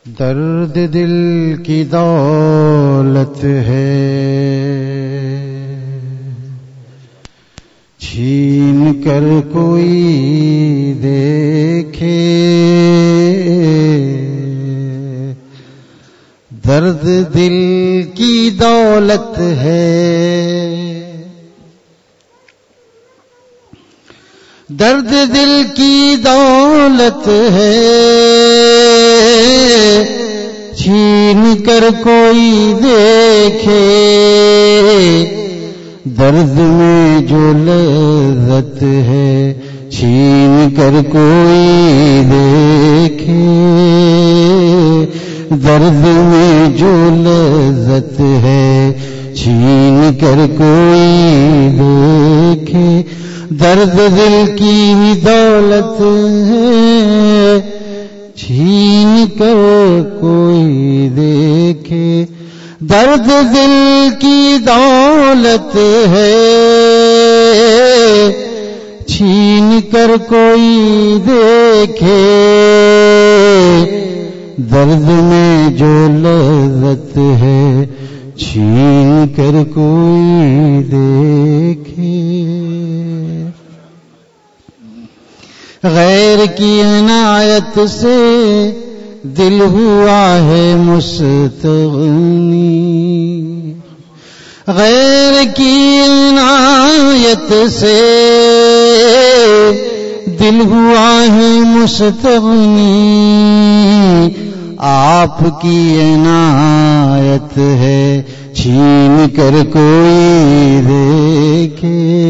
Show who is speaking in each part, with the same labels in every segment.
Speaker 1: درد دل کی دولت ہے، چھین کر کوئی دیکھے، درد دل کی دولت ہے، درد دل کی دولت ہے، چھین کر کوئی دیکھے، درد میں جو لذت ہے، چھین کر کوئی دیکھے، درد میں جو لذت ہے، چھین کر کوئی دیکھے، درد دل کی دولت ہے، چھین کر کوئی دیکھے، درد دل کی دولت ہے، چھین کر کوئی دیکھے، درد میں جو لذت ہے، چھین کر کوئی دیکھے۔ غیر کی عنایت سے دل ہوا ہے مستغنی، غیر کی عنایت سے دل ہوا ہے مستغنی، آپ کی عنایت ہے، چھین کر کوئی دیکھے،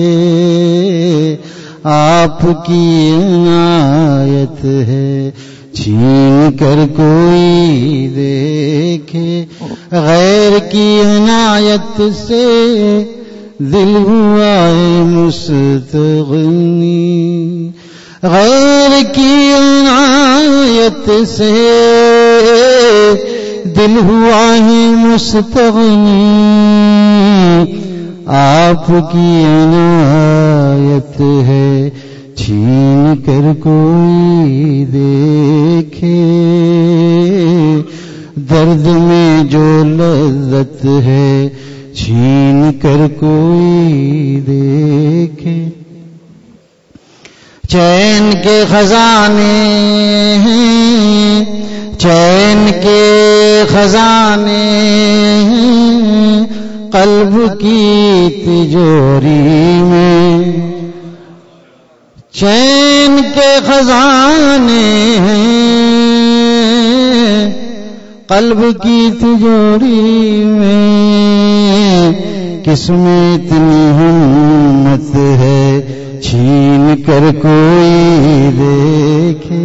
Speaker 1: آپ کی عنایت ہے، چھین کر کوئی دیکھے، غیر کی عنایت سے دل ہوا ہے مستغنی، غیر کی عنایت سے دل ہوا ہے مستغنی، آپ کی عنایت ہے، چھین کر کوئی دیکھے، درد میں جو لذت ہے، چھین کر کوئی دیکھے۔ چین کے خزانے ہیں، چین کے خزانے ہیں، قلب کی تجوری میں، چین کے خزانے ہیں، قلب کی تجوری میں، کس میں اتنی ہمت ہے، چھین کر کوئی دیکھے،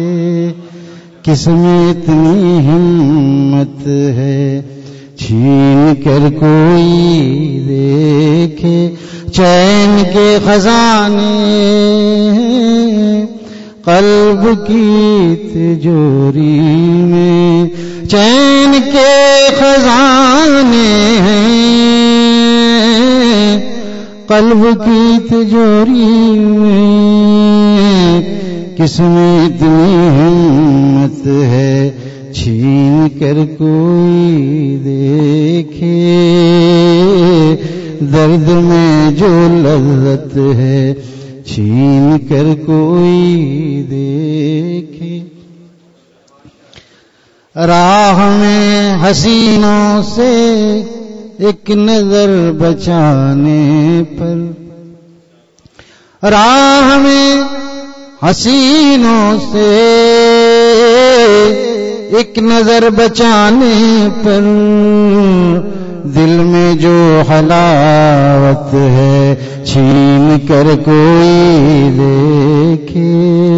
Speaker 1: کس میں اتنی ہمت ہے، چھین کر کوئی دیکھے، چین کے خزانے ہیں، قلب کی تجوری میں، چین کے خزانے ہیں، قلب کی تجوری میں، کس میں اتنی ہمت ہے، چھین کر کوئی دیکھے، درد میں جو لذت ہے، چھین کر کوئی دیکھے۔ راہ میں حسینوں سے ایک نظر بچانے پر، راہ میں حسینوں سے ایک نظر بچانے پر، دل میں جو حلاوت ہے، چھین کر کوئی دیکھے،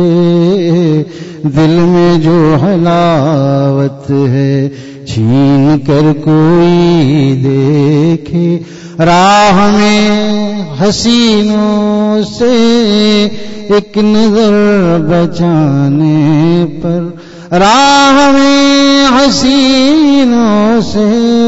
Speaker 1: دل میں جو حلاوت ہے، چھین کر کوئی دیکھے، راہ میں حسینوں سے ایک نظر بچانے پر، راہ میں حسینوں سے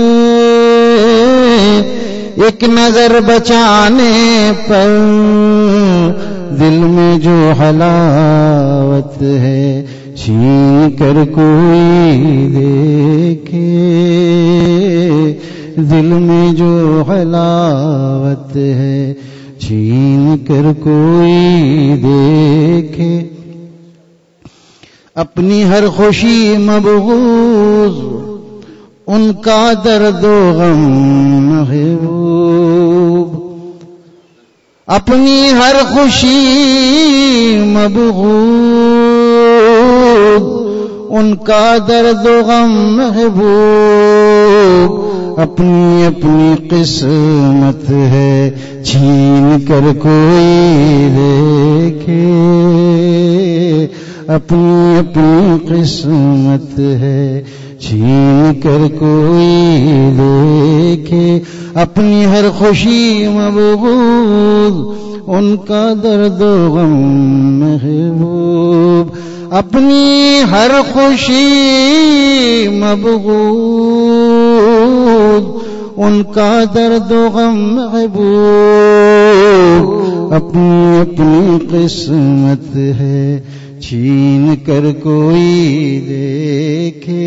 Speaker 1: ایک نظر بچانے پر، دل میں جو حلاوت ہے، چھین کر کوئی دیکھے دل میں جو حلاوت ہے، چھین کر کوئی دیکھے اپنی ہر خوشی مبغوض، ان کا درد و غم محبوب، اپنی ہر خوشی مبغوض، ان کا درد و غم محبوب، اپنی اپنی قسمت ہے، چھین کر کوئی دیکھے اپنی اپنی قسمت ہے، چھین کر کوئی دیکھے اپنی ہر خوشی مبغوض، ان کا درد و غم محبوب، اپنی ہر خوشی مبغوض، ان کا درد و غم محبوب، اپنی اپنی قسمت ہے، چھین کر کوئی دیکھے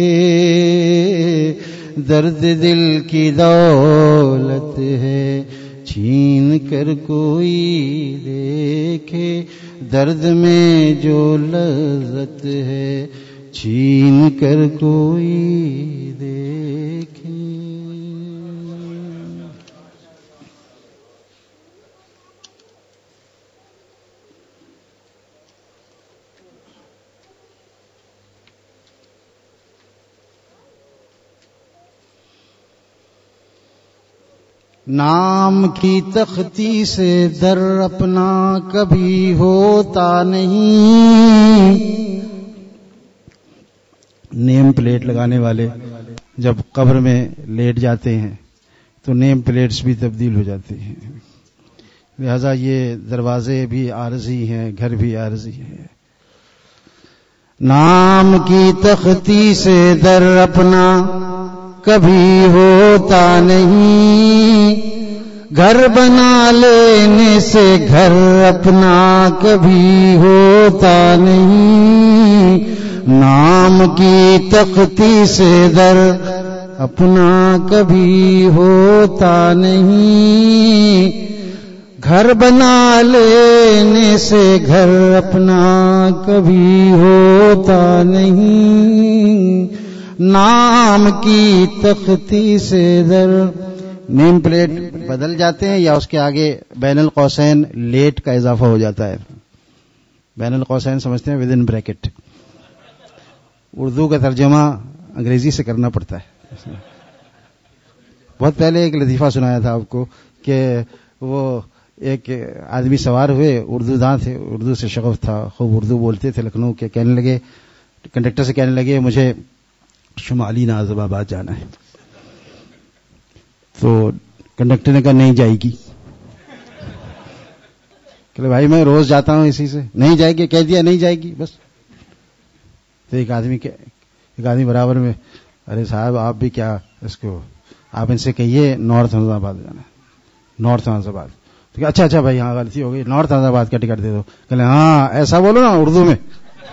Speaker 1: درد دل کی دولت ہے، چھین کر کوئی دیکھے درد میں جو لذت ہے، چھین کر کوئی دیکھے۔ نام کی تختی سے در اپنا کبھی ہوتا نہیں، نیم پلیٹ لگانے والے جب قبر میں لیٹ جاتے ہیں تو نیم پلیٹس بھی تبدیل ہو جاتے ہیں، لہذا یہ دروازے بھی عارضی ہیں، گھر بھی عارضی ہے۔ نام کی تختی سے در اپنا کبھی ہوتا نہیں، گھر بنا لینے سے گھر اپنا کبھی ہوتا نہیں، نام کی تختی سے در اپنا کبھی ہوتا نہیں، گھر بنا لینے سے گھر اپنا کبھی ہوتا نہیں، نام کی تختی سے در نیم پلیٹ بدل جاتے ہیں یا اس کے آگے بین القوسین لیٹ کا اضافہ ہو جاتا ہے۔ بین القوسین سمجھتے ہیں ود ان بریکٹ، اردو کا ترجمہ انگریزی سے کرنا پڑتا ہے۔ بہت پہلے ایک لطیفہ سنایا تھا آپ کو کہ وہ ایک آدمی سوار ہوئے، اردو داں تھے، اردو سے شغف تھا، خوب اردو بولتے تھے لکھنؤ کے، کہنے لگے کنڈکٹر سے کہنے لگے مجھے شمالی نازم آباد جانا ہے، تو کنڈکٹر نے کہا نہیں جائے گی، کہ بھائی میں روز جاتا ہوں اسی سے، نہیں جائے گی، کہہ دیا نہیں جائے گی بس۔ تو ایک آدمی برابر میں، ارے صاحب آپ بھی کیا اس کو، آپ ان سے کہیے نارتھ نازم آباد جانا ہے، نارتھ نازم آباد۔ تو کہ اچھا بھائی ہاں غلطی ہو گئی، نارتھ نازم آباد کا ٹکٹ دے دو۔ کہ ہاں ایسا بولو نا اردو میں۔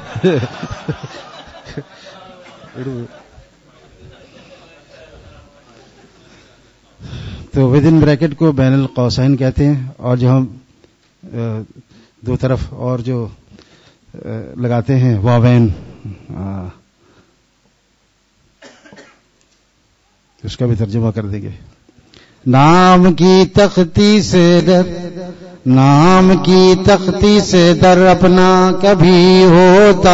Speaker 1: تو ود ان بریکٹ کو بین القوسین کہتے ہیں، اور جو ہم دو طرف اور جو لگاتے ہیں واوین، اس کا بھی ترجمہ کر دیں گے۔ نام کی تختی سے در، نام کی تختی سے در اپنا کبھی ہوتا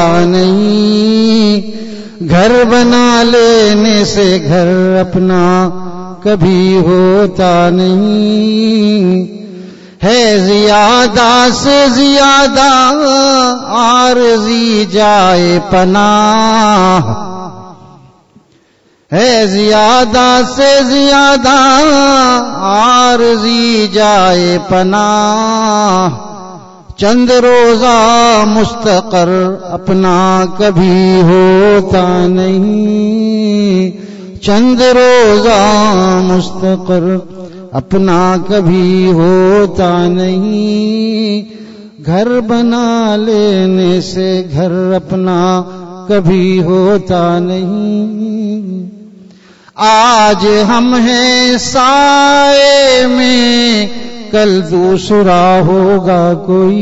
Speaker 1: نہیں، گھر بنا لینے سے گھر اپنا کبھی ہوتا نہیں، ہے زیادہ سے زیادہ عارضی جائے پناہ، ہے زیادہ سے زیادہ عارضی جائے پناہ، چند روزہ مستقر اپنا کبھی ہوتا نہیں، چند روزہ مستقر اپنا کبھی ہوتا نہیں، گھر بنا لینے سے گھر اپنا کبھی ہوتا نہیں. آج ہم ہیں سائے میں کل دوسرا ہوگا کوئی.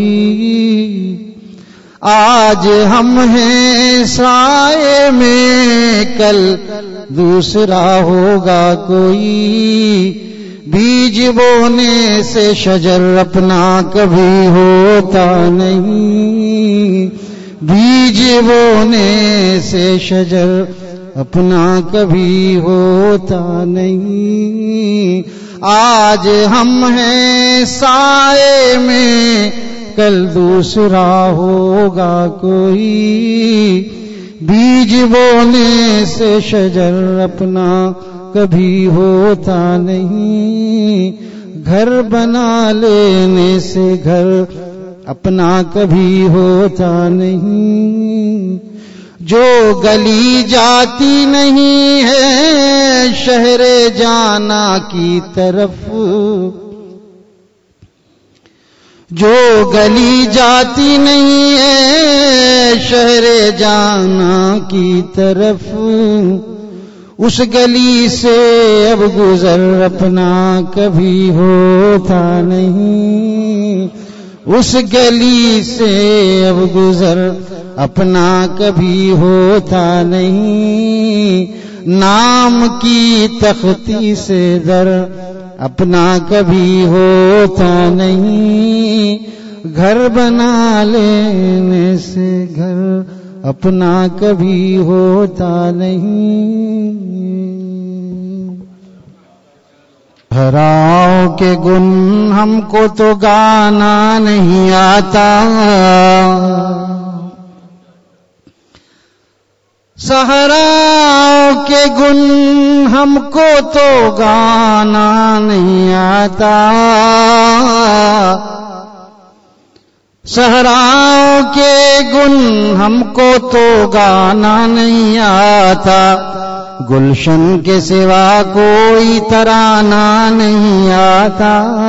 Speaker 1: آج ہم ہیں سائے میں کل دوسرا ہوگا کوئی. بیج بونے سے شجر اپنا کبھی ہوتا نہیں. بیج بونے سے شجر اپنا کبھی ہوتا نہیں. آج ہم ہیں سائے میں کل دوسرا ہوگا کوئی. بیج بونے سے شجر اپنا کبھی ہوتا نہیں. گھر بنا لینے سے گھر اپنا کبھی ہوتا نہیں. جو گلی جاتی نہیں ہے شہر جانا کی طرف. جو گلی جاتی نہیں ہے شہر جانا کی طرف. اس گلی سے اب گزر اپنا کبھی ہوتا نہیں. اس گلی سے اب گزر اپنا کبھی ہوتا نہیں. نام کی تختی سے در اپنا کبھی ہوتا نہیں. گھر بنا لینے سے گھر اپنا کبھی ہوتا نہیں. صحراؤں کے گن ہم کو تو گانا نہیں آتا. صحراؤں کے گن ہم کو تو گانا نہیں آتا. صحراؤں کے گن ہم کو تو گانا نہیں آتا. گلشن کے سوا کوئی ترانہ نہیں آتا.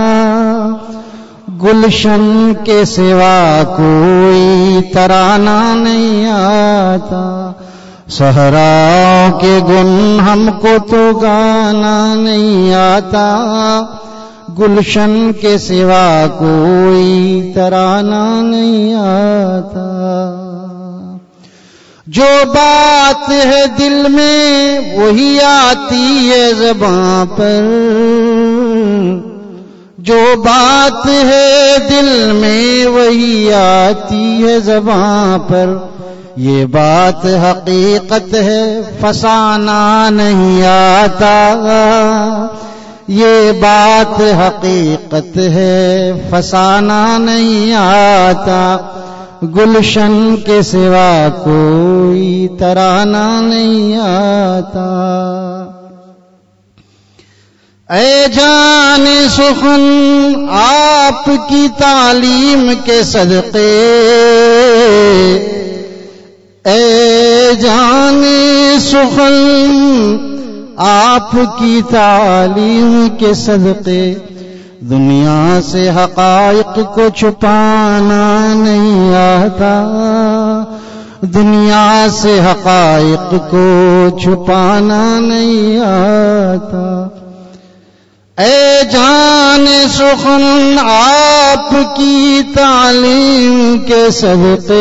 Speaker 1: گلشن کے سوا کوئی ترانہ نہیں آتا. صحراؤں کے گن ہم کو تو گانا نہیں آتا. گلشن کے سوا کوئی ترانہ نہیں آتا. جو بات ہے دل میں وہی آتی ہے زباں پر. جو بات ہے دل میں وہی آتی ہے زباں پر. یہ بات حقیقت ہے فسانہ نہیں آتا. یہ بات حقیقت ہے فسانہ نہیں آتا. گلشن کے سوا کوئی ترانہ نہیں آتا. اے جان سخن آپ کی تعلیم کے صدقے. اے جان سخن آپ کی تعلیم کے صدقے. دنیا سے حقائق کو چھپانا نہیں آتا. دنیا سے حقائق کو چھپانا نہیں آتا. اے جان سخن آپ کی تعلیم کے صدقے.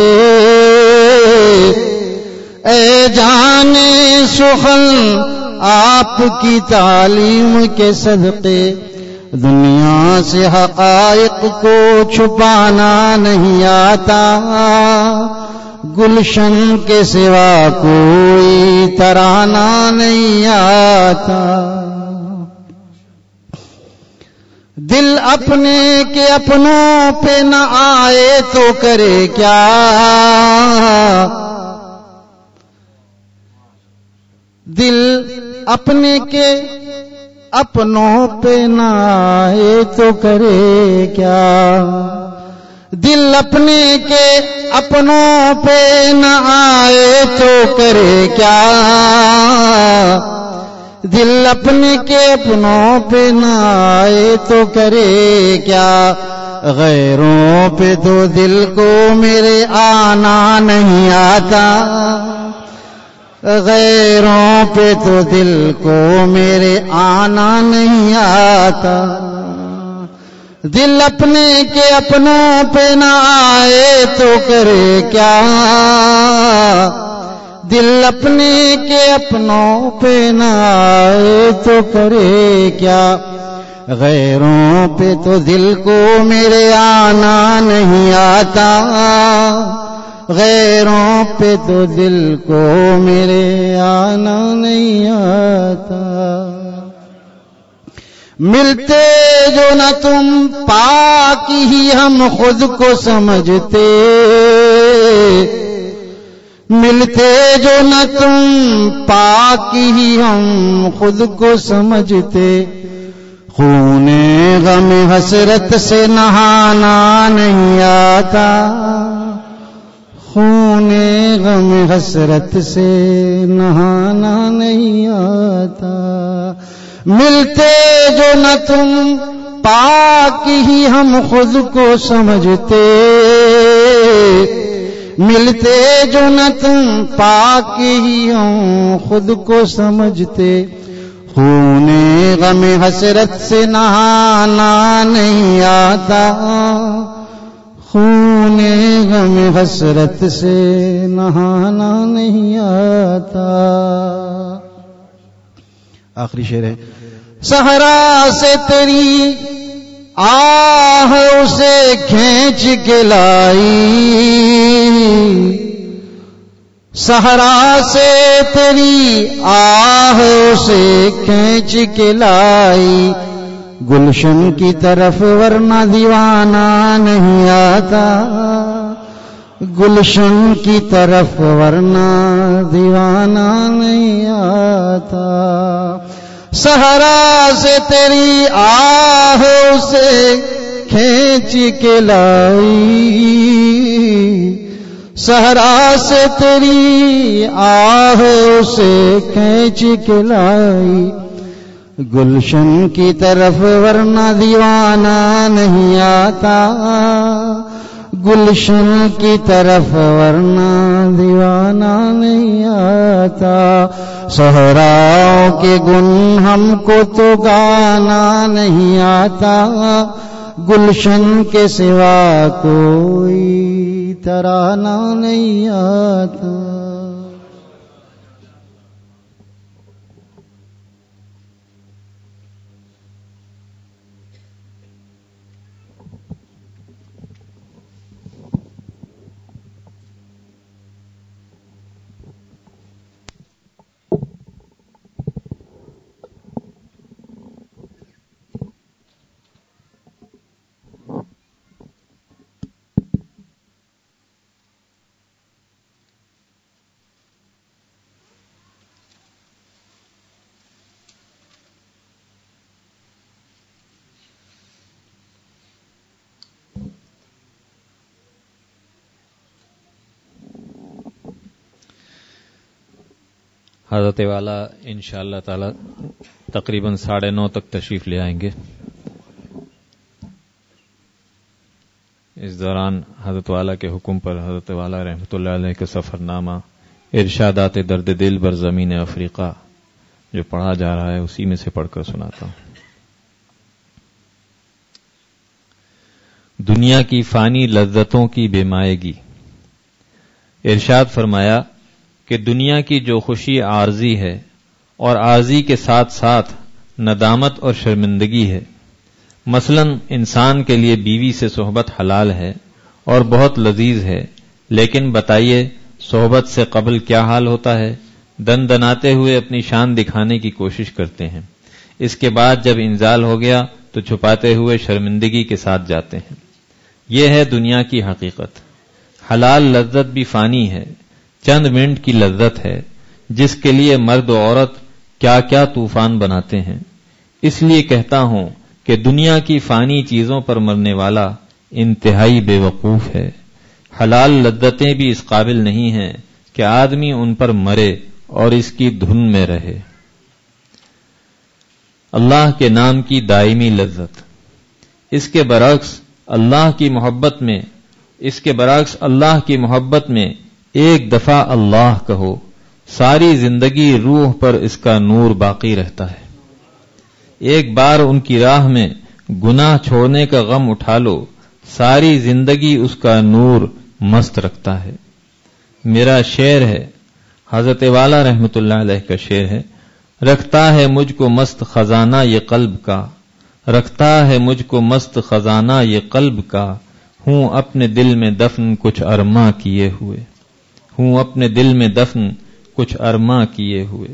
Speaker 1: اے جان سخن آپ کی تعلیم کے صدقے. دنیا سے حقائق کو چھپانا نہیں آتا. گلشن کے سوا کوئی ترانہ نہیں آتا. دل اپنے کے اپنوں پہ نہ آئے تو کرے کیا. دل اپنے کے اپنوں پہ نہ آئے تو کرے کیا. دل اپنے کے اپنوں پہ نہ آئے تو کرے کیا. دل اپنے کے اپنوں پہ نہ آئے تو کرے کیا، غیروں پہ تو دل کو میرے آنا نہیں آتا، غیروں پہ تو دل کو میرے آنا نہیں آتا، دل اپنے کے اپنوں پہ نہ آئے تو کرے کیا، دل اپنے کے اپنوں پہ نہ آئے تو کرے کیا، غیروں پہ تو دل کو میرے آنا نہیں آتا، غیروں پہ تو دل کو میرے آنا نہیں آتا، ملتے جو نہ تم پاک ہی ہم خود کو سمجھتے، ملتے جو نہ تم پاک ہی ہم خود کو سمجھتے، خون غم حسرت سے نہانا نہیں آتا، خون غم حسرت سے نہانا نہیں آتا، ملتے جو نہ تم پاک ہی ہم خود کو سمجھتے، ملتے جو نہ تم پاک ہی ہم خود کو سمجھتے، خون غم حسرت سے نہانا نہیں آتا، خون غم حسرت سے نہانا نہیں آتا۔ آخری شعر ہے، صحرا سے تیری آہ اسے کھینچ کے لائی، صحرا سے تیری آہ اسے کھینچ کے لائی، گلشن کی طرف ورنہ دیوانہ نہیں آتا، گلشن کی طرف ورنہ دیوانہ نہیں آتا، صحرا سے تیری آہ اسے کھینچ کے لائی، صحرا سے تیری آہ اسے کھینچ کے لائی، گلشن کی طرف ورنہ دیوانہ نہیں آتا، گلشن کی طرف ورنہ دیوانہ نہیں آتا، صحراؤں کے گن ہم کو تو گانا نہیں آتا، گلشن کے سوا کوئی ترانہ نہیں آتا۔
Speaker 2: حضرت والا انشاءاللہ تعالی تقریباً 9:30 تک تشریف لے آئیں گے۔ اس دوران حضرت والا کے حکم پر حضرت والا رحمۃ اللہ علیہ کے سفر نامہ ارشادات درد دل بر زمین افریقہ جو پڑھا جا رہا ہے اسی میں سے پڑھ کر سناتا ہوں۔ دنیا کی فانی لذتوں کی بے مائگی۔ ارشاد فرمایا کہ دنیا کی جو خوشی عارضی ہے اور عارضی کے ساتھ ساتھ ندامت اور شرمندگی ہے، مثلا انسان کے لیے بیوی سے صحبت حلال ہے اور بہت لذیذ ہے، لیکن بتائیے صحبت سے قبل کیا حال ہوتا ہے؟ دن دناتے ہوئے اپنی شان دکھانے کی کوشش کرتے ہیں، اس کے بعد جب انزال ہو گیا تو چھپاتے ہوئے شرمندگی کے ساتھ جاتے ہیں۔ یہ ہے دنیا کی حقیقت۔ حلال لذت بھی فانی ہے، چند منٹ کی لذت ہے، جس کے لیے مرد و عورت کیا کیا طوفان بناتے ہیں۔ اس لیے کہتا ہوں کہ دنیا کی فانی چیزوں پر مرنے والا انتہائی بے وقوف ہے۔ حلال لذتیں بھی اس قابل نہیں ہیں کہ آدمی ان پر مرے اور اس کی دھن میں رہے۔ اللہ کے نام کی دائمی لذت۔ اس کے برعکس اللہ کی محبت میں ایک دفعہ اللہ کہو، ساری زندگی روح پر اس کا نور باقی رہتا ہے۔ ایک بار ان کی راہ میں گناہ چھوڑنے کا غم اٹھا لو، ساری زندگی اس کا نور مست رکھتا ہے۔ میرا شعر ہے، حضرت والا رحمت اللہ علیہ کا شعر ہے، رکھتا ہے مجھ کو مست خزانہ یہ قلب کا، رکھتا ہے مجھ کو مست خزانہ یہ قلب کا، ہوں اپنے دل میں دفن کچھ ارماں کیے ہوئے، ہوں اپنے دل میں دفن کچھ ارماں کیے ہوئے۔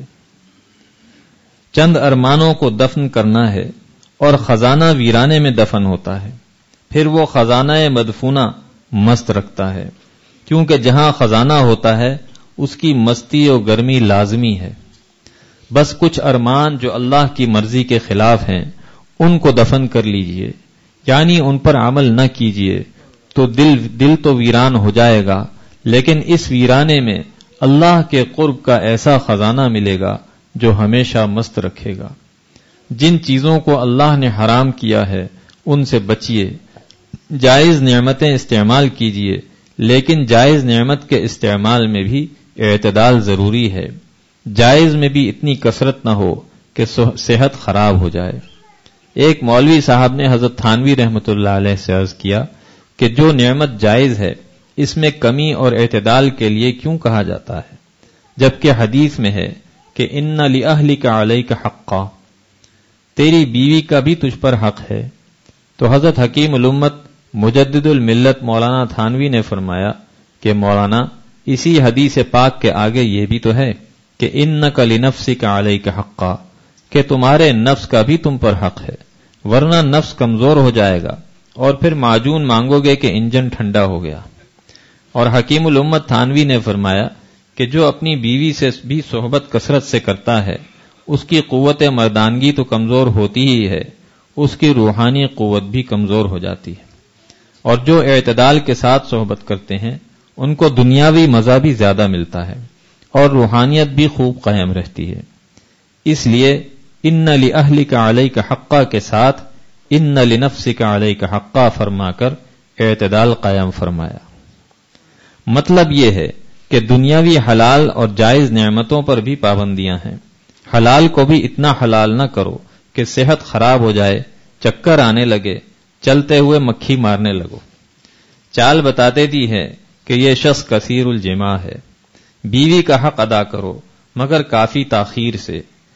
Speaker 2: چند ارمانوں کو دفن کرنا ہے اور خزانہ ویرانے میں دفن ہوتا ہے، پھر وہ خزانہ مدفونہ مست رکھتا ہے، کیونکہ جہاں خزانہ ہوتا ہے اس کی مستی اور گرمی لازمی ہے۔ بس کچھ ارمان جو اللہ کی مرضی کے خلاف ہیں ان کو دفن کر لیجئے، یعنی ان پر عمل نہ کیجئے، تو دل تو ویران ہو جائے گا، لیکن اس ویرانے میں اللہ کے قرب کا ایسا خزانہ ملے گا جو ہمیشہ مست رکھے گا۔ جن چیزوں کو اللہ نے حرام کیا ہے ان سے بچیے، جائز نعمتیں استعمال کیجئے، لیکن جائز نعمت کے استعمال میں بھی اعتدال ضروری ہے، جائز میں بھی اتنی کثرت نہ ہو کہ صحت خراب ہو جائے۔ ایک مولوی صاحب نے حضرت تھانوی رحمت اللہ علیہ سے عرض کیا کہ جو نعمت جائز ہے اس میں کمی اور اعتدال کے لیے کیوں کہا جاتا ہے، جبکہ حدیث میں ہے کہ ان لأہلک علیک حقا، تیری بیوی کا بھی تجھ پر حق ہے۔ تو حضرت حکیم الامت مجدد الملت مولانا تھانوی نے فرمایا کہ مولانا اسی حدیث پاک کے آگے یہ بھی تو ہے کہ انک لنفسک علیک حقا، کہ تمہارے نفس کا بھی تم پر حق ہے، ورنہ نفس کمزور ہو جائے گا اور پھر معجون مانگو گے کہ انجن ٹھنڈا ہو گیا۔ اور حکیم الامت تھانوی نے فرمایا کہ جو اپنی بیوی سے بھی صحبت کثرت سے کرتا ہے اس کی قوت مردانگی تو کمزور ہوتی ہی ہے، اس کی روحانی قوت بھی کمزور ہو جاتی ہے، اور جو اعتدال کے ساتھ صحبت کرتے ہیں ان کو دنیاوی مزہ بھی زیادہ ملتا ہے اور روحانیت بھی خوب قائم رہتی ہے۔ اس لیے ان لأہلک علیک حقا کے ساتھ ان لنفسک علیک حقا فرما کر اعتدال قائم فرمایا۔ مطلب یہ ہے کہ دنیاوی حلال اور جائز نعمتوں پر بھی پابندیاں ہیں، حلال کو بھی اتنا حلال نہ کرو کہ صحت خراب ہو جائے، چکر آنے لگے، چلتے ہوئے مکھی مارنے لگو۔ چال بتاتے دی ہے کہ یہ شخص کثیر الجماع ہے۔ بیوی کا حق ادا کرو مگر کافی تاخیر سے،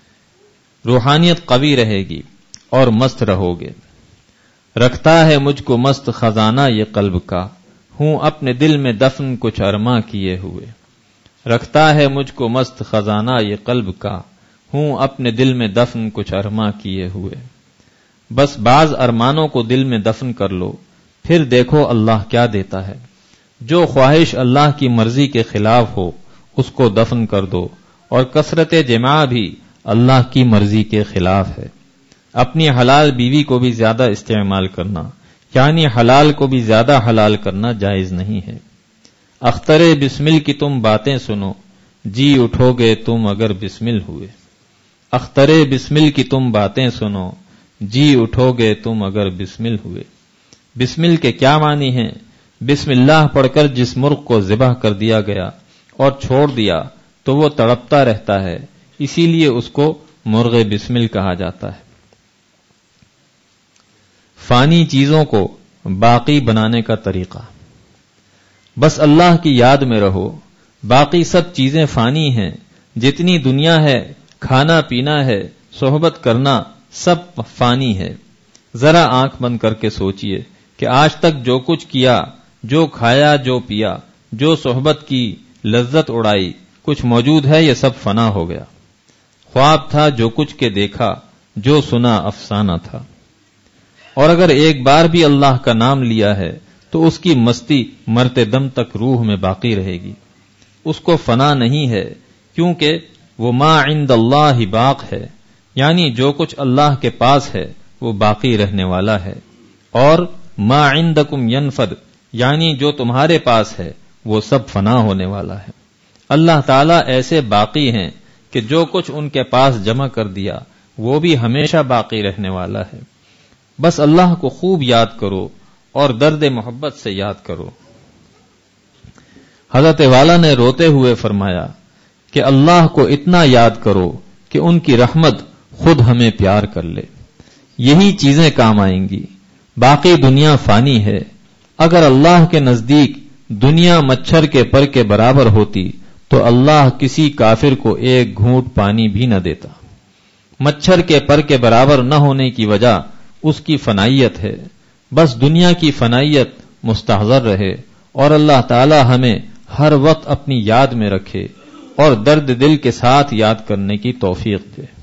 Speaker 2: روحانیت قوی رہے گی اور مست رہو گے۔ رکھتا ہے مجھ کو مست خزانہ یہ قلب کا، ہوں اپنے دل میں دفن کچھ ارماں کیے ہوئے۔ رکھتا ہے مجھ کو مست خزانہ یہ قلب کا، ہوں اپنے دل میں دفن کچھ ارماں کیے ہوئے۔ بس بعض ارمانوں کو دل میں دفن کر لو، پھر دیکھو اللہ کیا دیتا ہے۔ جو خواہش اللہ کی مرضی کے خلاف ہو اس کو دفن کر دو، اور کثرت جماع بھی اللہ کی مرضی کے خلاف ہے۔ اپنی حلال بیوی کو بھی زیادہ استعمال کرنا، یعنی حلال کو بھی زیادہ حلال کرنا جائز نہیں ہے۔ اختر بسمل کی تم باتیں سنو، جی اٹھو گے تم اگر بسمل ہوئے۔ اختر بسمل کی تم باتیں سنو، جی اٹھو گے تم اگر بسمل ہوئے۔ بسمل کے کیا معنی ہیں؟ بسم اللہ پڑھ کر جس مرغ کو ذبح کر دیا گیا اور چھوڑ دیا تو وہ تڑپتا رہتا ہے، اسی لیے اس کو مرغ بسمل کہا جاتا ہے۔ فانی چیزوں کو باقی بنانے کا طریقہ، بس اللہ کی یاد میں رہو، باقی سب چیزیں فانی ہیں، جتنی دنیا ہے، کھانا پینا ہے، صحبت کرنا، سب فانی ہے۔ ذرا آنکھ بند کر کے سوچئے کہ آج تک جو کچھ کیا، جو کھایا، جو پیا، جو صحبت کی، لذت اڑائی، کچھ موجود ہے، یہ سب فنا ہو گیا۔ خواب تھا جو کچھ کے دیکھا، جو سنا افسانہ تھا۔ اور اگر ایک بار بھی اللہ کا نام لیا ہے تو اس کی مستی مرتے دم تک روح میں باقی رہے گی، اس کو فنا نہیں ہے، کیونکہ وہ ما عند اللہ باق ہے، یعنی جو کچھ اللہ کے پاس ہے وہ باقی رہنے والا ہے، اور ما عندکم ینفد، یعنی جو تمہارے پاس ہے وہ سب فنا ہونے والا ہے۔ اللہ تعالیٰ ایسے باقی ہیں کہ جو کچھ ان کے پاس جمع کر دیا وہ بھی ہمیشہ باقی رہنے والا ہے. بس اللہ کو خوب یاد کرو اور درد محبت سے یاد کرو. حضرت والا نے روتے ہوئے فرمایا کہ اللہ کو اتنا یاد کرو کہ ان کی رحمت خود ہمیں پیار کر لے. یہی چیزیں کام آئیں گی. باقی دنیا فانی ہے. اگر اللہ کے نزدیک دنیا مچھر کے پر کے برابر ہوتی تو اللہ کسی کافر کو ایک گھونٹ پانی بھی نہ دیتا. مچھر کے پر کے برابر نہ ہونے کی وجہ اس کی فنائیت ہے. بس دنیا کی فنائیت مستحضر رہے اور اللہ تعالی ہمیں ہر وقت اپنی یاد میں رکھے اور درد دل کے ساتھ یاد کرنے کی توفیق دے.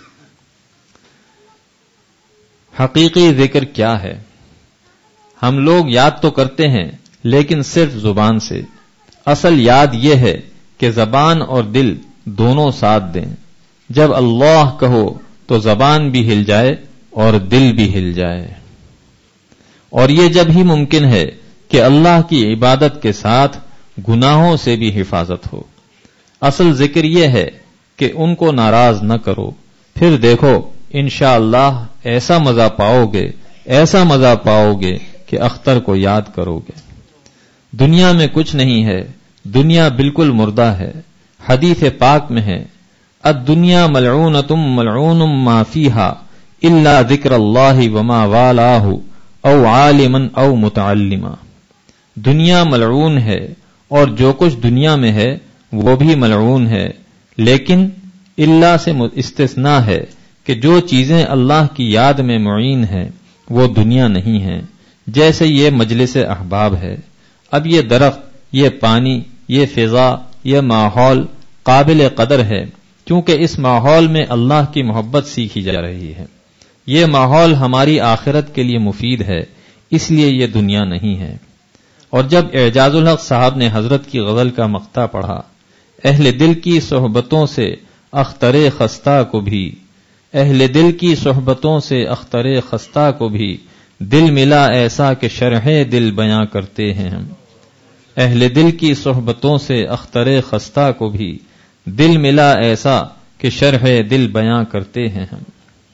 Speaker 2: حقیقی ذکر کیا ہے؟ ہم لوگ یاد تو کرتے ہیں لیکن صرف زبان سے. اصل یاد یہ ہے کہ زبان اور دل دونوں ساتھ دیں. جب اللہ کہو تو زبان بھی ہل جائے اور دل بھی ہل جائے. اور یہ جب ہی ممکن ہے کہ اللہ کی عبادت کے ساتھ گناہوں سے بھی حفاظت ہو. اصل ذکر یہ ہے کہ ان کو ناراض نہ کرو. پھر دیکھو انشاءاللہ ایسا مزہ پاؤ گے، ایسا مزہ پاؤ گے کہ اختر کو یاد کرو گے. دنیا میں کچھ نہیں ہے، دنیا بالکل مردہ ہے. حدیث پاک میں ہے الدنیا ملعونۃ ملعون ما فیہا الا ذکر اللہ وما والاہ او عالما او متعلما. دنیا ملعون ہے اور جو کچھ دنیا میں ہے وہ بھی ملعون ہے، لیکن اللہ سے استثناء ہے کہ جو چیزیں اللہ کی یاد میں معین ہیں وہ دنیا نہیں ہیں. جیسے یہ مجلس احباب ہے. اب یہ درخت، یہ پانی، یہ فضا، یہ ماحول قابل قدر ہے کیونکہ اس ماحول میں اللہ کی محبت سیکھی جا رہی ہے. یہ ماحول ہماری آخرت کے لیے مفید ہے، اس لیے یہ دنیا نہیں ہے. اور جب اعجاز الحق صاحب نے حضرت کی غزل کا مقطع پڑھا، اہل دل کی صحبتوں سے اختر خستہ کو بھی، اہل دل کی صحبتوں سے اختر خستہ کو بھی دل ملا ایسا کہ شرح دل بیاں کرتے ہیں ہم. اہل دل کی صحبتوں سے اختر خستہ کو بھی دل ملا ایسا کہ شرح دل بیاں کرتے ہیں ہم.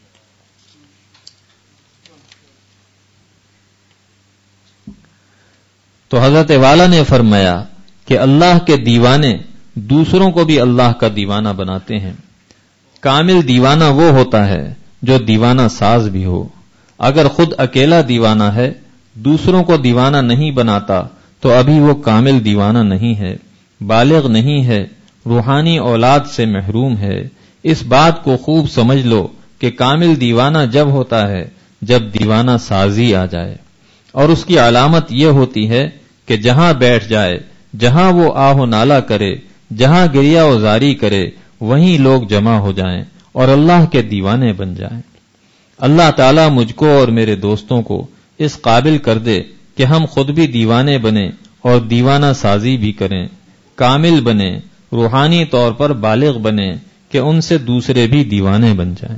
Speaker 2: تو حضرت والا نے فرمایا کہ اللہ کے دیوانے دوسروں کو بھی اللہ کا دیوانہ بناتے ہیں. کامل دیوانہ وہ ہوتا ہے جو دیوانہ ساز بھی ہو. اگر خود اکیلا دیوانہ ہے، دوسروں کو دیوانہ نہیں بناتا تو ابھی وہ کامل دیوانہ نہیں ہے، بالغ نہیں ہے، روحانی اولاد سے محروم ہے. اس بات کو خوب سمجھ لو کہ کامل دیوانہ جب ہوتا ہے جب دیوانہ سازی آ جائے. اور اس کی علامت یہ ہوتی ہے کہ جہاں بیٹھ جائے، جہاں وہ آہ و نالہ کرے، جہاں گریہ و زاری کرے، وہیں لوگ جمع ہو جائیں اور اللہ کے دیوانے بن جائیں. اللہ تعالیٰ مجھ کو اور میرے دوستوں کو اس قابل کر دے کہ ہم خود بھی دیوانے بنیں اور دیوانہ سازی بھی کریں، کامل بنیں، روحانی طور پر بالغ بنیں کہ ان سے دوسرے بھی دیوانے بن جائیں.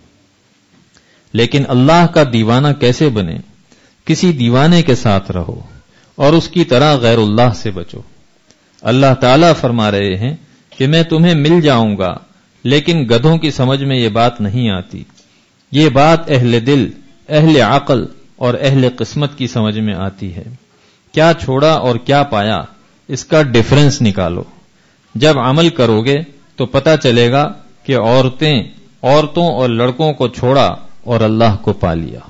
Speaker 2: لیکن اللہ کا دیوانہ کیسے بنے؟ کسی دیوانے کے ساتھ رہو اور اس کی طرح غیر اللہ سے بچو. اللہ تعالیٰ فرما رہے ہیں کہ میں تمہیں مل جاؤں گا، لیکن گدھوں کی سمجھ میں یہ بات نہیں آتی. یہ بات اہل دل، اہل عقل اور اہل قسمت کی سمجھ میں آتی ہے. کیا چھوڑا اور کیا پایا، اس کا ڈیفرنس نکالو. جب عمل کرو گے تو پتہ چلے گا کہ عورتوں اور لڑکوں کو چھوڑا اور اللہ کو پا لیا.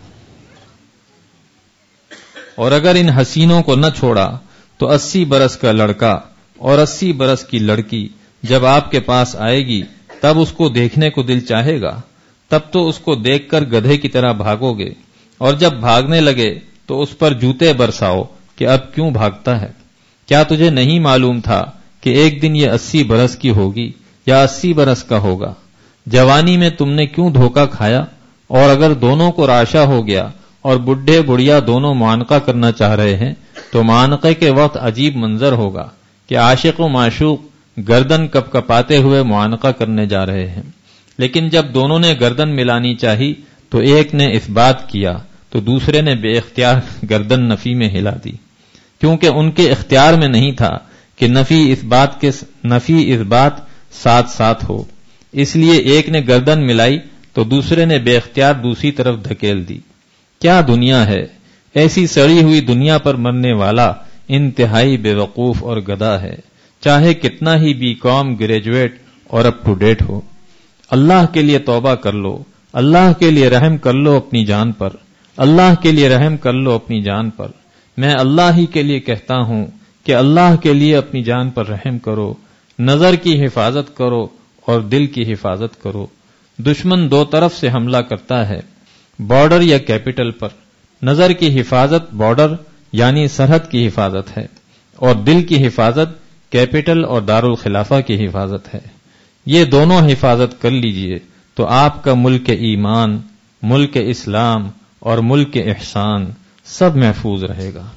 Speaker 2: اور اگر ان حسینوں کو نہ چھوڑا تو 80 برس کا لڑکا اور 80 برس کی لڑکی جب آپ کے پاس آئے گی تب اس کو دیکھنے کو دل چاہے گا. تب تو اس کو دیکھ کر گدھے کی طرح بھاگو گے، اور جب بھاگنے لگے تو اس پر جوتے برساؤ کہ اب کیوں بھاگتا ہے. کیا تجھے نہیں معلوم تھا کہ ایک دن یہ 80 برس کی ہوگی یا 80 برس کا ہوگا؟ جوانی میں تم نے کیوں دھوکہ کھایا؟ اور اگر دونوں کو راشا ہو گیا اور بڈھے بڑھیا دونوں معانقہ کرنا چاہ رہے ہیں تو معانقے کے وقت عجیب منظر ہوگا کہ عاشق و معشوق گردن کپ کپاتے ہوئے معانقہ کرنے جا رہے ہیں. لیکن جب دونوں نے گردن ملانی چاہی تو ایک نے اس بات کیا تو دوسرے نے بے اختیار گردن نفی میں ہلا دی، کیونکہ ان کے اختیار میں نہیں تھا کہ نفی اس بات ساتھ ساتھ ہو. اس لیے ایک نے گردن ملائی تو دوسرے نے بے اختیار دوسری طرف دھکیل دی۔ کیا دنیا ہے! ایسی سڑی ہوئی دنیا پر مرنے والا انتہائی بے وقوف اور گدھا ہے، چاہے کتنا ہی بی کام گریجویٹ اور اپ ٹو ڈیٹ ہو۔ اللہ کے لیے توبہ کر لو، اللہ کے لیے رحم کر لو اپنی جان پر، اللہ کے لیے رحم کر لو اپنی جان پر۔ میں اللہ ہی کے لیے کہتا ہوں کہ اللہ کے لیے اپنی جان پر رحم کرو، نظر کی حفاظت کرو اور دل کی حفاظت کرو۔ دشمن دو طرف سے حملہ کرتا ہے، بارڈر یا کیپٹل پر۔ نظر کی حفاظت بارڈر یعنی سرحد کی حفاظت ہے، اور دل کی حفاظت کیپٹل اور دارالخلافہ کی حفاظت ہے۔ یہ دونوں حفاظت کر لیجئے تو آپ کا ملک ایمان، ملک اسلام اور ملک احسان سب محفوظ رہے گا۔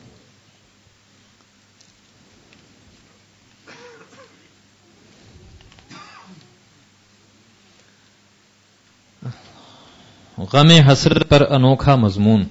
Speaker 2: غم حسرت پر انوکھا مضمون۔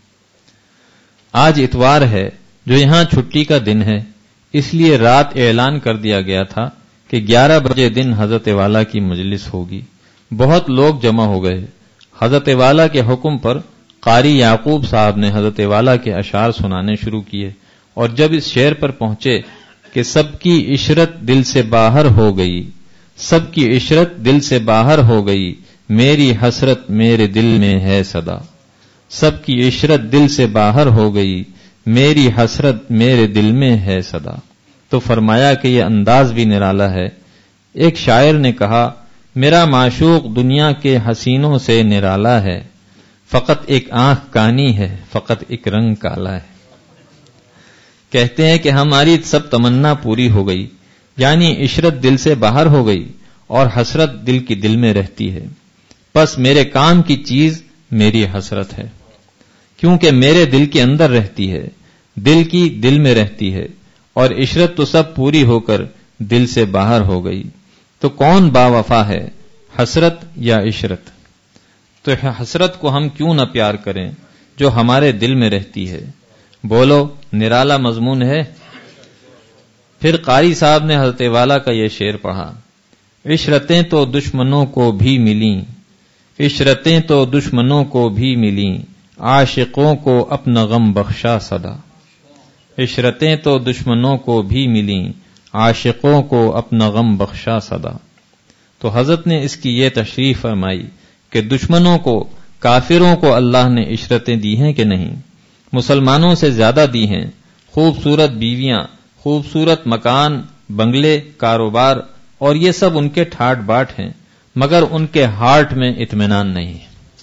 Speaker 2: آج اتوار ہے جو یہاں چھٹی کا دن ہے، اس لیے رات اعلان کر دیا گیا تھا کہ 11 بجے دن حضرت والا کی مجلس ہوگی۔ بہت لوگ جمع ہو گئے۔ حضرت والا کے حکم پر قاری یعقوب صاحب نے حضرت والا کے اشعار سنانے شروع کیے، اور جب اس شعر پر پہنچے کہ سب کی عشرت دل سے باہر ہو گئی، سب کی عشرت دل سے باہر ہو گئی، میری حسرت میرے دل میں ہے صدا، سب کی عشرت دل سے باہر ہو گئی، میری حسرت میرے دل میں ہے صدا، تو فرمایا کہ یہ انداز بھی نرالا ہے۔ ایک شاعر نے کہا، میرا معشوق دنیا کے حسینوں سے نرالا ہے، فقط ایک آنکھ کانی ہے، فقط ایک رنگ کالا ہے۔ کہتے ہیں کہ ہماری سب تمنا پوری ہو گئی، یعنی عشرت دل سے باہر ہو گئی اور حسرت دل کی دل میں رہتی ہے۔ بس میرے کام کی چیز میری حسرت ہے، کیونکہ میرے دل کے اندر رہتی ہے، دل کی دل میں رہتی ہے، اور عشرت تو سب پوری ہو کر دل سے باہر ہو گئی۔ تو کون با وفا ہے، حسرت یا عشرت؟ تو حسرت کو ہم کیوں نہ پیار کریں جو ہمارے دل میں رہتی ہے؟ بولو، نرالا مضمون ہے۔ پھر قاری صاحب نے حضرت والا کا یہ شعر پڑھا، عشرتیں تو دشمنوں کو بھی ملیں، عشرتیں تو دشمنوں کو بھی ملیں، عاشقوں کو اپنا غم بخشا صدا، عشرتیں تو دشمنوں کو بھی ملیں، عاشقوں کو اپنا غم بخشا صدا۔ تو حضرت نے اس کی یہ تشریح فرمائی کہ دشمنوں کو، کافروں کو اللہ نے عشرتیں دی ہیں کہ نہیں؟ مسلمانوں سے زیادہ دی ہیں، خوبصورت بیویاں، خوبصورت مکان، بنگلے، کاروبار، اور یہ سب ان کے ٹھاٹ باٹ ہیں، مگر ان کے ہارٹ میں اطمینان نہیں۔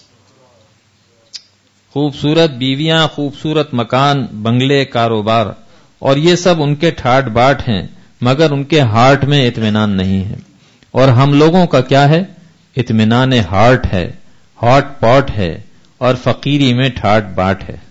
Speaker 2: خوبصورت بیویاں، خوبصورت مکان، بنگلے، کاروبار، اور یہ سب ان کے ٹھاٹ باٹ ہیں، مگر ان کے ہارٹ میں اطمینان نہیں ہے۔ اور ہم لوگوں کا کیا ہے؟ اطمینان ہارٹ ہے، ہاٹ پاٹ ہے، اور فقیری میں ٹھاٹ باٹ ہے۔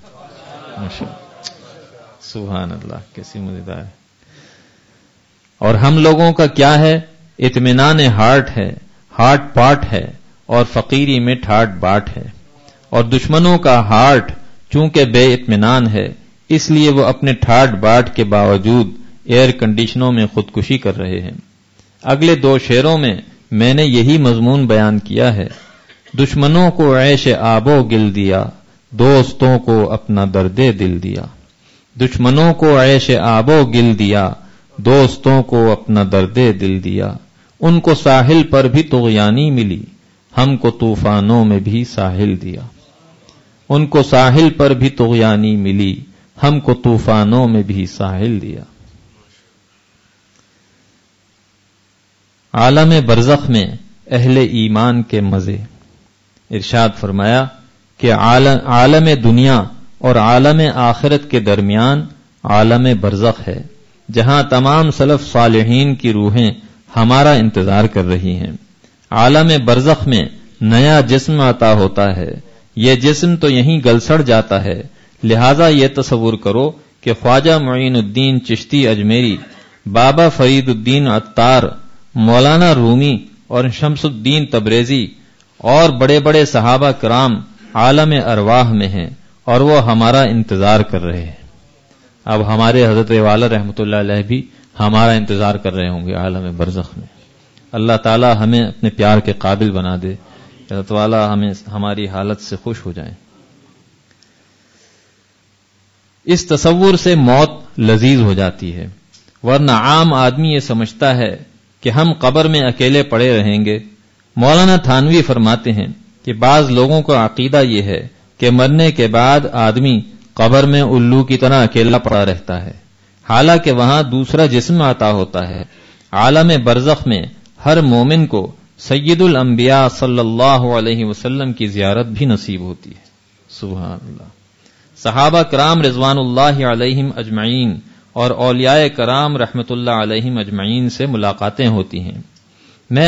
Speaker 2: سبحان اللہ، کیسی مزیدار ہے۔ اور ہم لوگوں کا کیا ہے؟ اطمینان ہارٹ ہے، ہارٹ پاٹ ہے، اور فقیری میں ٹھاٹ باٹ ہے۔ اور دشمنوں کا ہارٹ چونکہ بے اطمینان ہے، اس لیے وہ اپنے ٹھاٹ باٹ کے باوجود ایئر کنڈیشنوں میں خودکشی کر رہے ہیں۔ اگلے دو شعروں میں نے یہی مضمون بیان کیا ہے۔ دشمنوں کو عیش آب و گل دیا، دوستوں کو اپنا درد دل دیا، دشمنوں کو عیش آب و گل دیا، دوستوں کو اپنا درد دل دیا، ان کو ساحل پر بھی طغیانی ملی، ہم کو طوفانوں میں بھی ساحل دیا، ان کو ساحل پر بھی طغیانی ملی، ہم کو طوفانوں میں بھی ساحل دیا۔ عالم برزخ میں اہل ایمان کے مزے۔ ارشاد فرمایا کہ عالم دنیا اور عالم آخرت کے درمیان عالم برزخ ہے، جہاں تمام سلف صالحین کی روحیں ہمارا انتظار کر رہی ہیں۔ عالم برزخ میں نیا جسم عطا ہوتا ہے، یہ جسم تو یہیں گل سڑ جاتا ہے، لہذا یہ تصور کرو کہ خواجہ معین الدین چشتی اجمیری، بابا فرید الدین عطار، مولانا رومی اور شمس الدین تبریزی اور بڑے بڑے صحابہ کرام عالم ارواح میں ہیں، اور وہ ہمارا انتظار کر رہے ہیں۔ اب ہمارے حضرت والا رحمۃ اللہ علیہ بھی ہمارا انتظار کر رہے ہوں گے عالم برزخ میں۔ اللہ تعالی ہمیں اپنے پیار کے قابل بنا دے۔ کہ اللہ تعالیٰ ہمیں ہماری حالت سے خوش ہو جائیں۔ اس تصور سے موت لذیذ ہو جاتی ہے، ورنہ عام آدمی یہ سمجھتا ہے کہ ہم قبر میں اکیلے پڑے رہیں گے۔ مولانا تھانوی فرماتے ہیں کہ بعض لوگوں کا عقیدہ یہ ہے کہ مرنے کے بعد آدمی قبر میں الو کی طرح اکیلا پڑا رہتا ہے، حالانکہ وہاں دوسرا جسم عطا ہوتا ہے۔ عالم برزخ میں ہر مومن کو سید الانبیاء صلی اللہ علیہ وسلم کی زیارت بھی نصیب ہوتی ہے۔ سبحان اللہ۔ صحابہ کرام رضوان اللہ علیہم اجمعین اور اولیاء کرام رحمت اللہ علیہم اجمعین سے ملاقاتیں ہوتی ہیں۔ میں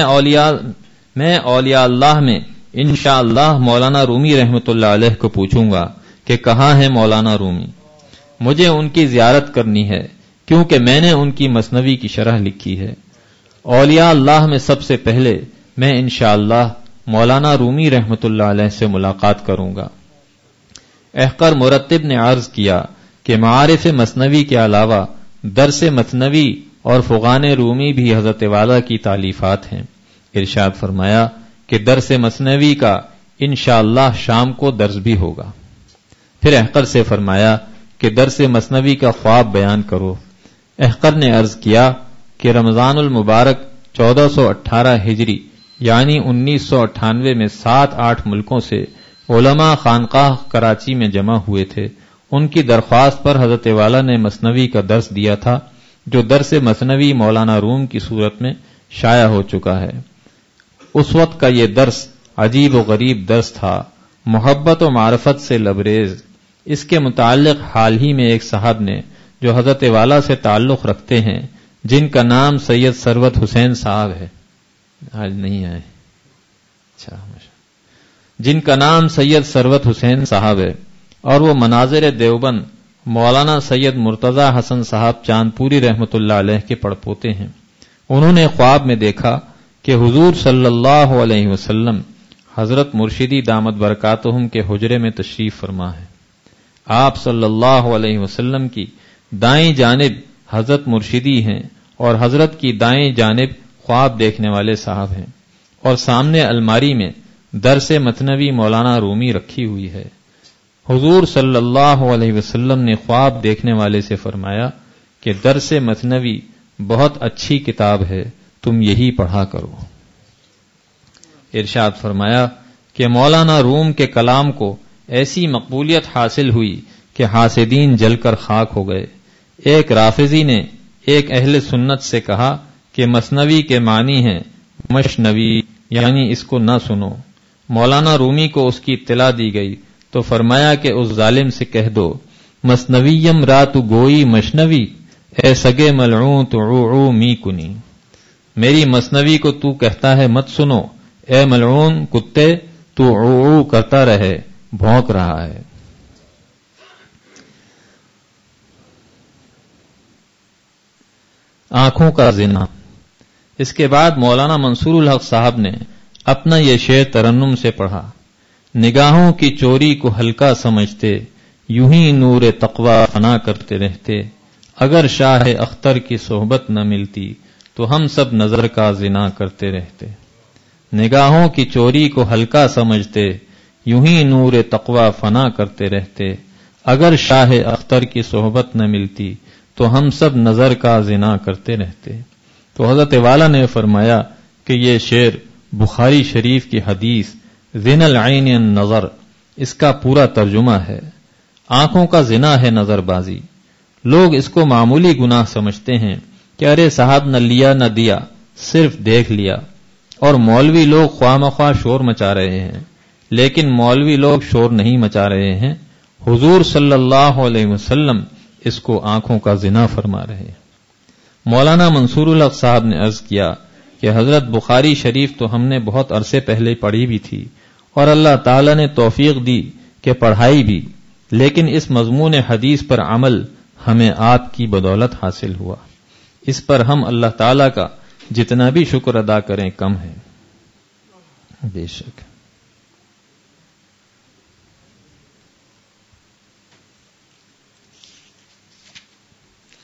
Speaker 2: اولیاء اللہ میں انشاءاللہ مولانا رومی رحمت اللہ علیہ کو پوچھوں گا کہ کہاں ہے مولانا رومی، مجھے ان کی زیارت کرنی ہے کیونکہ میں نے ان کی مثنوی کی شرح لکھی ہے۔ اولیاء اللہ میں سب سے پہلے میں انشاءاللہ مولانا رومی رحمت اللہ علیہ سے ملاقات کروں گا۔ احقر مرتب نے عرض کیا کہ معارف مثنوی کے علاوہ درس مثنوی اور فغان رومی بھی حضرت والا کی تالیفات ہیں۔ ارشاد فرمایا کہ درس مثنوی کا انشاءاللہ شام کو درس بھی ہوگا۔ پھر احقر سے فرمایا کہ درس مثنوی کا خواب بیان کرو۔ احقر نے عرض کیا کہ رمضان المبارک 1418 ہجری یعنی 1998 میں 7-8 ملکوں سے علماء خانقاہ کراچی میں جمع ہوئے تھے۔ ان کی درخواست پر حضرت والا نے مثنوی کا درس دیا تھا، جو درس مثنوی مولانا روم کی صورت میں شائع ہو چکا ہے۔ اس وقت کا یہ درس عجیب و غریب درس تھا، محبت و معرفت سے لبریز۔ اس کے متعلق حال ہی میں ایک صاحب نے جو حضرت والا سے تعلق رکھتے ہیں، جن کا نام سید ثروت حسین صاحب ہے، آج نہیں آئے، اچھا، جن کا نام سید ثروت حسین صاحب ہے اور وہ مناظر دیوبند مولانا سید مرتضی حسن صاحب چاندپوری رحمت اللہ علیہ کے پڑپوتے ہیں۔ انہوں نے خواب میں دیکھا کہ حضور صلی اللہ علیہ وسلم حضرت مرشدی دامت برکاتہم کے حجرے میں تشریف فرما ہے۔ آپ صلی اللہ علیہ وسلم کی دائیں جانب حضرت مرشدی ہیں اور حضرت کی دائیں جانب خواب دیکھنے والے صاحب ہیں، اور سامنے الماری میں درس مثنوی مولانا رومی رکھی ہوئی ہے۔ حضور صلی اللہ علیہ وسلم نے خواب دیکھنے والے سے فرمایا کہ درس مثنوی بہت اچھی کتاب ہے، تم یہی پڑھا کرو۔ ارشاد فرمایا کہ مولانا روم کے کلام کو ایسی مقبولیت حاصل ہوئی کہ حاسدین جل کر خاک ہو گئے۔ ایک رافضی نے ایک اہل سنت سے کہا کہ مثنوی کے معنی ہیں مشنوی، یعنی اس کو نہ سنو۔ مولانا رومی کو اس کی اطلاع دی گئی تو فرمایا کہ اس ظالم سے کہہ دو، مثنویم را تو گوئی مشنوی، اے سگے ملعون تو عو می کنی، میری مثنوی کو تو کہتا ہے مت سنو، اے ملعون کتے تو عو کرتا رہے، بھونک رہا ہے۔ آنکھوں کا زنا۔ اس کے بعد مولانا منصور الحق صاحب نے اپنا یہ شعر ترنم سے پڑھا۔ نگاہوں کی چوری کو ہلکا سمجھتے، یوں ہی نور تقوی فنا کرتے رہتے، اگر شاہ اختر کی صحبت نہ ملتی تو ہم سب نظر کا زنا کرتے رہتے۔ نگاہوں کی چوری کو ہلکا سمجھتے، یوں ہی نور تقوی فنا کرتے رہتے، اگر شاہ اختر کی صحبت نہ ملتی تو ہم سب نظر کا زنا کرتے رہتے۔ تو حضرت والا نے فرمایا کہ یہ شعر بخاری شریف کی حدیث زنا العین النظر، اس کا پورا ترجمہ ہے۔ آنکھوں کا زنا ہے نظر بازی۔ لوگ اس کو معمولی گناہ سمجھتے ہیں کہ ارے صاحب نہ لیا نہ دیا، صرف دیکھ لیا، اور مولوی لوگ خواہ مخواہ شور مچا رہے ہیں، لیکن مولوی لوگ شور نہیں مچا رہے ہیں، حضور صلی اللہ علیہ وسلم اس کو آنکھوں کا زنا فرما رہے ہیں۔ مولانا منصور الحق صاحب نے عرض کیا کہ حضرت بخاری شریف تو ہم نے بہت عرصے پہلے پڑھی بھی تھی اور اللہ تعالی نے توفیق دی کہ پڑھائی بھی، لیکن اس مضمون حدیث پر عمل ہمیں آپ کی بدولت حاصل ہوا۔ اس پر ہم اللہ تعالی کا جتنا بھی شکر ادا کریں کم ہے۔ بے شک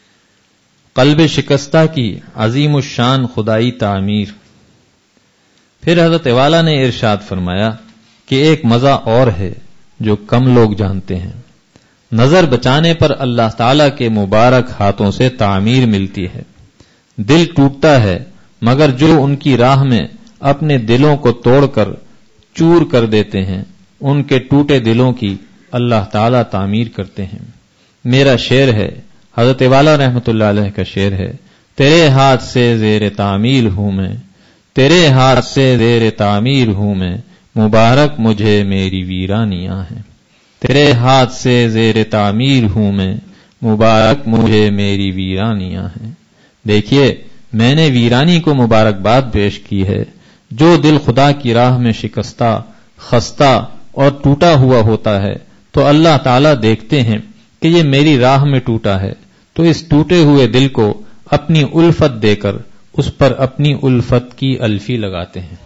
Speaker 2: قلب شکستہ کی عظیم الشان خدائی تعمیر۔ پھر حضرت والا نے ارشاد فرمایا کہ ایک مزہ اور ہے جو کم لوگ جانتے ہیں. نظر بچانے پر اللہ تعالی کے مبارک ہاتھوں سے تعمیر ملتی ہے. دل ٹوٹتا ہے مگر جو ان کی راہ میں اپنے دلوں کو توڑ کر چور کر دیتے ہیں ان کے ٹوٹے دلوں کی اللہ تعالی تعمیر کرتے ہیں. میرا شعر ہے، حضرت والا رحمت اللہ علیہ کا شعر ہے، تیرے ہاتھ سے زیر تعمیر ہوں میں، تیرے ہاتھ سے زیر تعمیر ہوں میں، مبارک مجھے میری ویرانیاں ہیں. تیرے ہاتھ سے زیر تعمیر ہوں میں، مبارک مجھے میری ویرانیاں ہیں. دیکھیے میں نے ویرانی کو مبارکباد پیش کی ہے. جو دل خدا کی راہ میں شکستہ، خستہ اور ٹوٹا ہوا ہوتا ہے تو اللہ تعالیٰ دیکھتے ہیں کہ یہ میری راہ میں ٹوٹا ہے، تو اس ٹوٹے ہوئے دل کو اپنی الفت دے کر اس پر اپنی الفت کی الفی لگاتے ہیں.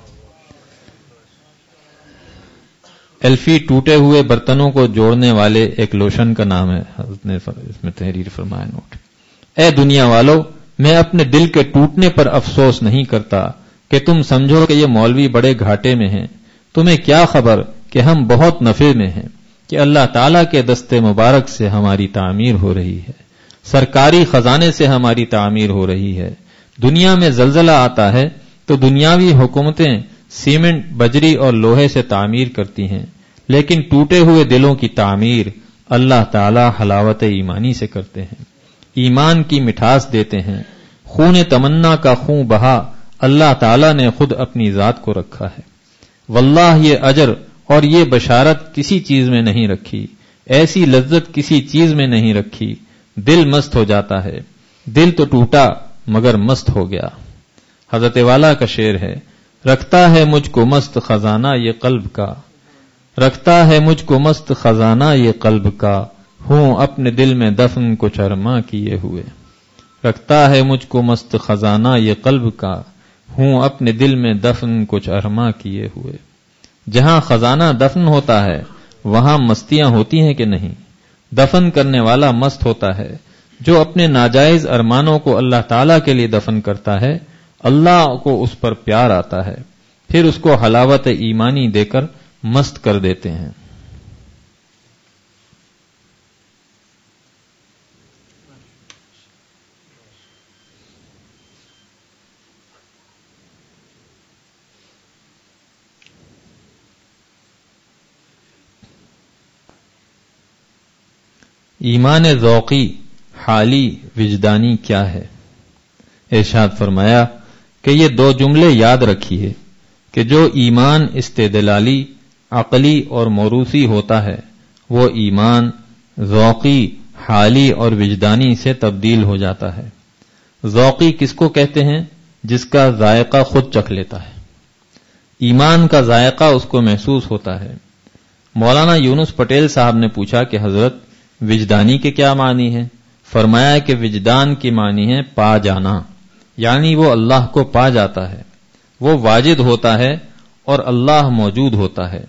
Speaker 2: الفی ٹوٹے ہوئے برتنوں کو جوڑنے والے ایک لوشن کا نام ہے. حضرت نے اس میں تحریر فرمایا نوٹ. اے دنیا والو، میں اپنے دل کے ٹوٹنے پر افسوس نہیں کرتا کہ تم سمجھو کہ یہ مولوی بڑے گھاٹے میں ہیں. تمہیں کیا خبر کہ ہم بہت نفع میں ہیں، کہ اللہ تعالیٰ کے دستے مبارک سے ہماری تعمیر ہو رہی ہے، سرکاری خزانے سے ہماری تعمیر ہو رہی ہے. دنیا میں زلزلہ آتا ہے تو دنیاوی حکومتیں سیمنٹ، بجری اور لوہے سے تعمیر کرتی ہیں، لیکن ٹوٹے ہوئے دلوں کی تعمیر اللہ تعالیٰ حلاوت ایمانی سے کرتے ہیں، ایمان کی مٹھاس دیتے ہیں. خون تمنا کا خون بہا اللہ تعالیٰ نے خود اپنی ذات کو رکھا ہے. واللہ یہ اجر اور یہ بشارت کسی چیز میں نہیں رکھی، ایسی لذت کسی چیز میں نہیں رکھی. دل مست ہو جاتا ہے. دل تو ٹوٹا مگر مست ہو گیا. حضرت والا کا شعر ہے، رکھتا ہے مجھ کو مست خزانہ یہ قلب کا، رکھتا ہے مجھ کو مست خزانہ یہ قلب کا، ہوں اپنے دل میں دفن کچھ ارماں کیے ہوئے. رکھتا ہے مجھ کو مست خزانہ یہ قلب کا، ہوں اپنے دل میں دفن کچھ ارماں کیے ہوئے. جہاں خزانہ دفن ہوتا ہے وہاں مستیاں ہوتی ہیں کہ نہیں؟ دفن کرنے والا مست ہوتا ہے. جو اپنے ناجائز ارمانوں کو اللہ تعالیٰ کے لیے دفن کرتا ہے اللہ کو اس پر پیار آتا ہے، پھر اس کو حلاوت ایمانی دے کر مست کر دیتے ہیں. ایمان ذوقی، حالی، وجدانی کیا ہے؟ ارشاد فرمایا کہ یہ دو جملے یاد رکھیے کہ جو ایمان استدلالی، عقلی اور موروثی ہوتا ہے وہ ایمان ذوقی، حالی اور وجدانی سے تبدیل ہو جاتا ہے. ذوقی کس کو کہتے ہیں؟ جس کا ذائقہ خود چکھ لیتا ہے. ایمان کا ذائقہ اس کو محسوس ہوتا ہے. مولانا یونس پٹیل صاحب نے پوچھا کہ حضرت وجدانی کے کیا معنی ہے؟ فرمایا کہ وجدان کی معنی ہے پا جانا، یعنی وہ اللہ کو پا جاتا ہے، وہ واجد ہوتا ہے اور اللہ موجود ہوتا ہے.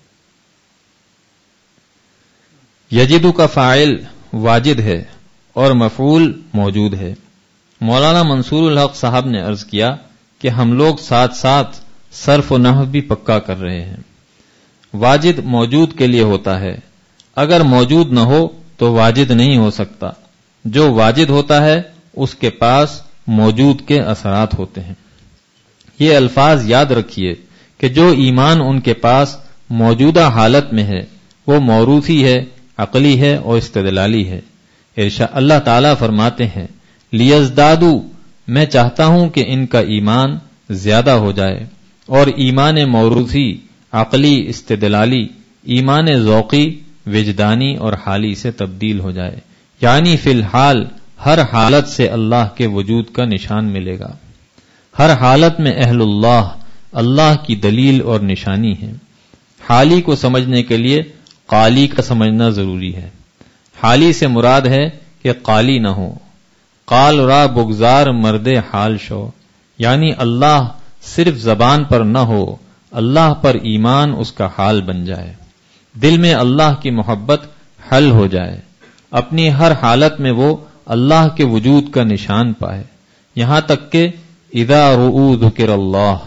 Speaker 2: یجدو کا فاعل واجد ہے اور مفعول موجود ہے. مولانا منصور الحق صاحب نے عرض کیا کہ ہم لوگ ساتھ ساتھ صرف و نحو بھی پکا کر رہے ہیں. واجد موجود کے لیے ہوتا ہے، اگر موجود نہ ہو تو واجد نہیں ہو سکتا. جو واجد ہوتا ہے اس کے پاس موجود کے اثرات ہوتے ہیں. یہ الفاظ یاد رکھیے کہ جو ایمان ان کے پاس موجودہ حالت میں ہے وہ موروثی ہے، عقلی ہے اور استدلالی ہے. اللہ تعالیٰ فرماتے ہیں لیزدادو، میں چاہتا ہوں کہ ان کا ایمان زیادہ ہو جائے، اور ایمان موروثی، عقلی، استدلالی ایمان ذوقی، وجدانی اور حالی سے تبدیل ہو جائے. یعنی فی الحال ہر حالت سے اللہ کے وجود کا نشان ملے گا. ہر حالت میں اہل اللہ، اللہ کی دلیل اور نشانی ہے. حالی کو سمجھنے کے لیے قالی کا سمجھنا ضروری ہے. حالی سے مراد ہے کہ قالی نہ ہو. قال را بگزار مرد حال شو، یعنی اللہ صرف زبان پر نہ ہو، اللہ پر ایمان اس کا حال بن جائے، دل میں اللہ کی محبت حل ہو جائے، اپنی ہر حالت میں وہ اللہ کے وجود کا نشان پائے. یہاں تک کہ اذا رؤوا ذکر اللہ،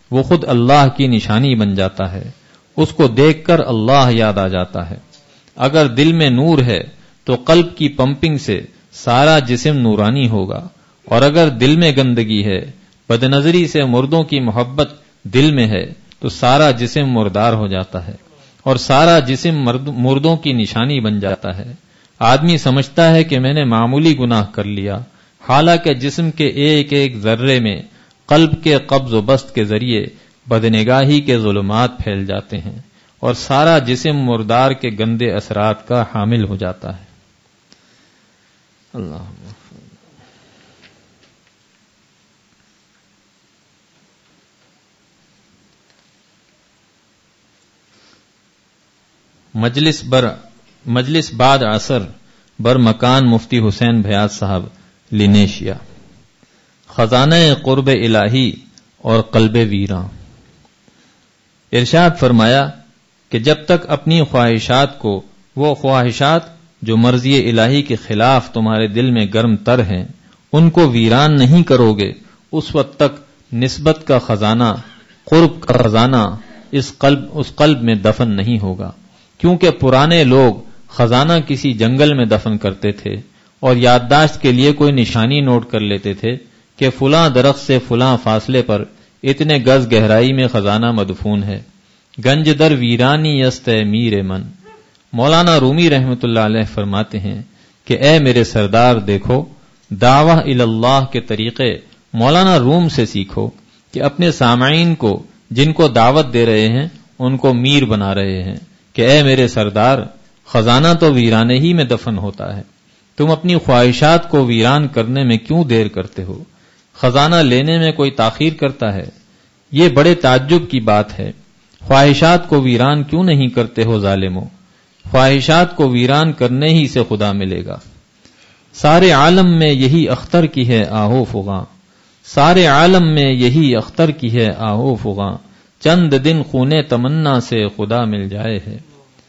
Speaker 2: وہ خود اللہ کی نشانی بن جاتا ہے، اس کو دیکھ کر اللہ یاد آ جاتا ہے۔ اگر دل میں نور ہے تو قلب کی پمپنگ سے سارا جسم نورانی ہوگا، اور اگر دل میں گندگی ہے، بد نظری سے مردوں کی محبت دل میں ہے، تو سارا جسم مردار ہو جاتا ہے اور سارا جسم مردوں کی نشانی بن جاتا ہے۔ آدمی سمجھتا ہے کہ میں نے معمولی گناہ کر لیا، حالانکہ جسم کے ایک ایک ذرے میں قلب کے قبض و بسط کے ذریعے بدنگاہی کے ظلمات پھیل جاتے ہیں اور سارا جسم مردار کے گندے اثرات کا حامل ہو جاتا ہے۔ اللہ مجلس بعد عصر بر مکان مفتی حسین بھیاض صاحب لینیشیا، خزانہ قرب الہی اور قلب ویراں۔ ارشاد فرمایا کہ جب تک اپنی خواہشات کو، وہ خواہشات جو مرضی الہی کے خلاف تمہارے دل میں گرم تر ہیں، ان کو ویران نہیں کرو گے، اس وقت تک نسبت کا خزانہ، قرب کا خزانہ اس قلب میں دفن نہیں ہوگا، کیونکہ پرانے لوگ خزانہ کسی جنگل میں دفن کرتے تھے اور یادداشت کے لیے کوئی نشانی نوٹ کر لیتے تھے کہ فلاں درخت سے فلاں فاصلے پر اتنے گز گہرائی میں خزانہ مدفون ہے۔ گنج در ویرانی است میر من، مولانا رومی رحمۃ اللہ علیہ فرماتے ہیں کہ اے میرے سردار دیکھو، دعویٰ اللہ کے طریقے مولانا روم سے سیکھو کہ اپنے سامعین کو جن کو دعوت دے رہے ہیں ان کو میر بنا رہے ہیں کہ اے میرے سردار، خزانہ تو ویرانے ہی میں دفن ہوتا ہے، تم اپنی خواہشات کو ویران کرنے میں کیوں دیر کرتے ہو؟ خزانہ لینے میں کوئی تاخیر کرتا ہے؟ یہ بڑے تعجب کی بات ہے۔ خواہشات کو ویران کیوں نہیں کرتے ہو ظالمو؟ خواہشات کو ویران کرنے ہی سے خدا ملے گا۔ سارے عالم میں یہی اختر کی ہے آہو فغاں، سارے عالم میں یہی اختر کی ہے آہو فغاں، چند دن خونے تمنا سے خدا مل جائے ہے۔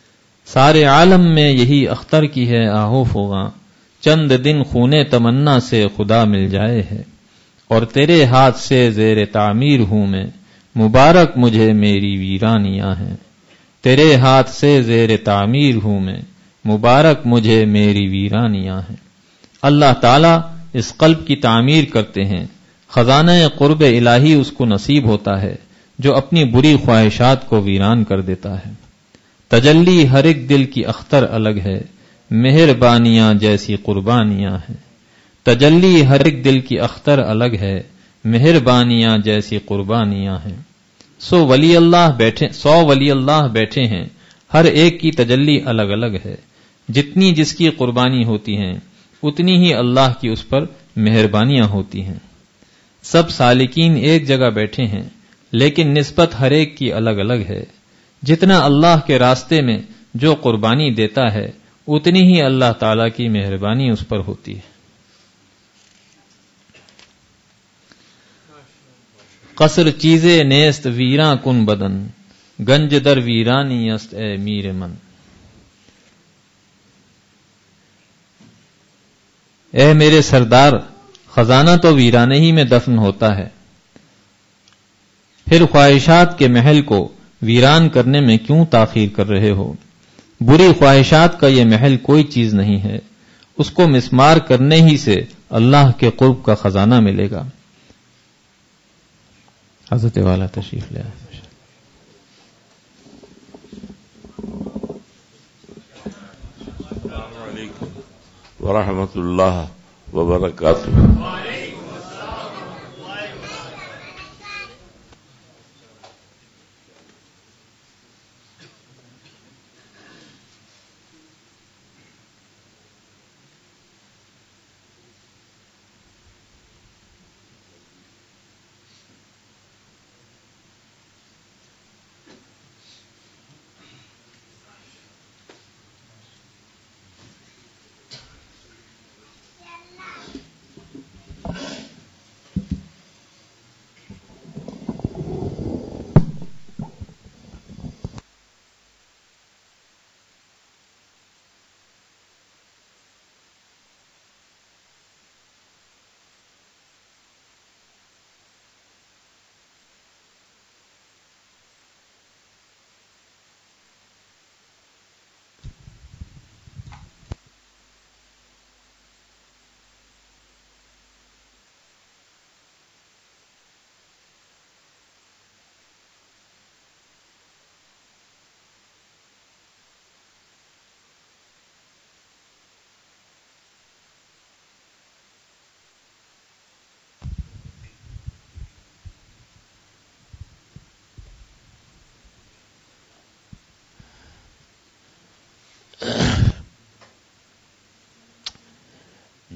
Speaker 2: سارے عالم میں یہی اختر کی ہے آہو فغاں، چند دن خونے تمنا سے خدا مل جائے ہے، اور تیرے ہاتھ سے زیر تعمیر ہوں میں، مبارک مجھے میری ویرانیاں ہیں۔ تیرے ہاتھ سے زیر تعمیر ہوں میں، مبارک مجھے میری ویرانیاں ہیں۔ اللہ تعالیٰ اس قلب کی تعمیر کرتے ہیں، خزانہ قرب الہی اس کو نصیب ہوتا ہے جو اپنی بری خواہشات کو ویران کر دیتا ہے۔ تجلی ہر ایک دل کی اختر الگ ہے، مہربانیاں جیسی قربانیاں ہیں۔ تجلی ہر ایک دل کی اختر الگ ہے، مہربانیاں جیسی قربانیاں ہیں۔ 100 ولی اللہ بیٹھے ہیں، ہر ایک کی تجلی الگ الگ ہے، جتنی جس کی قربانی ہوتی ہیں اتنی ہی اللہ کی اس پر مہربانیاں ہوتی ہیں۔ سب سالکین ایک جگہ بیٹھے ہیں لیکن نسبت ہر ایک کی الگ الگ ہے۔ جتنا اللہ کے راستے میں جو قربانی دیتا ہے اتنی ہی اللہ تعالی کی مہربانی اس پر ہوتی ہے۔ قصر چیزے نیست ویراں کن بدن، گنج در ویرانی است اے میر من۔ اے میرے سردار، خزانہ تو ویرانے ہی میں دفن ہوتا ہے، پھر خواہشات کے محل کو ویران کرنے میں کیوں تاخیر کر رہے ہو؟ بری خواہشات کا یہ محل کوئی چیز نہیں ہے، اس کو مسمار کرنے ہی سے اللہ کے قرب کا خزانہ ملے گا۔ حضرت والا تشریف لے آئے۔
Speaker 3: السلام علیکم ورحمۃ اللہ وبرکاتہ۔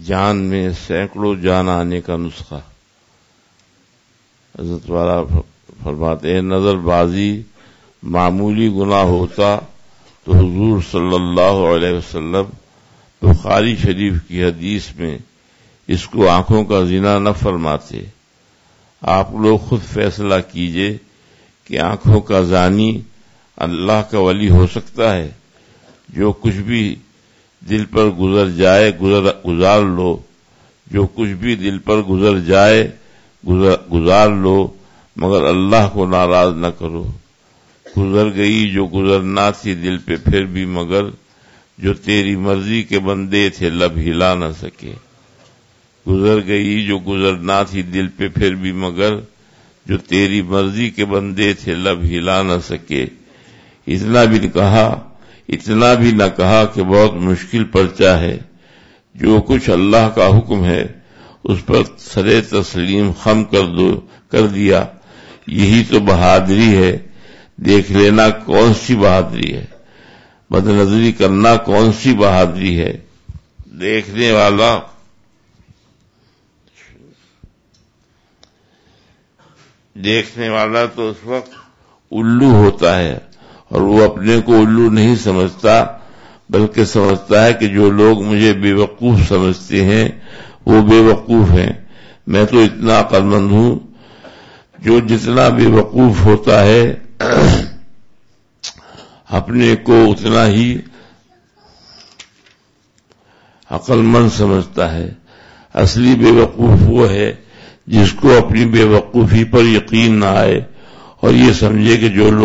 Speaker 3: جان میں سینکڑوں جان آنے کا نسخہ. حضرت والا فرماتے ہیں نظر بازی معمولی گناہ ہوتا تو حضور صلی اللہ علیہ وسلم بخاری شریف کی حدیث میں اس کو آنکھوں کا زنا نہ فرماتے. آپ لوگ خود فیصلہ کیجئے کہ آنکھوں کا زانی اللہ کا ولی ہو سکتا ہے؟ جو کچھ بھی دل پر گزر جائے گزار لو، جو کچھ بھی دل پر گزر جائے گزار لو، مگر اللہ کو ناراض نہ کرو. گزر گئی جو گزرنا تھی دل پہ پھر بھی، مگر جو تیری مرضی کے بندے تھے لب ہلا نہ سکے. گزر گئی جو گزرنا تھی دل پہ پھر بھی، مگر جو تیری مرضی کے بندے تھے لب ہلا نہ سکے. اتنا بھی نہ کہا کہ بہت مشکل پرچہ ہے. جو کچھ اللہ کا حکم ہے اس پر سرے تسلیم خم کر دیا. یہی تو بہادری ہے. دیکھ لینا کون سی بہادری ہے، بد نظری کرنا کون سی بہادری ہے. دیکھنے والا تو اس وقت الو ہوتا ہے، اور وہ اپنے کو الو نہیں سمجھتا، بلکہ سمجھتا ہے کہ جو لوگ مجھے بے وقوف سمجھتے ہیں وہ بے وقوف ہیں. میں تو اتنا عقل مند ہوں. جو جتنا بے وقوف ہوتا ہے اپنے کو اتنا ہی عقل مند سمجھتا ہے. اصلی بے وقوف وہ ہے جس کو اپنی بے وقوفی پر یقین نہ آئے اور یہ سمجھے کہ جو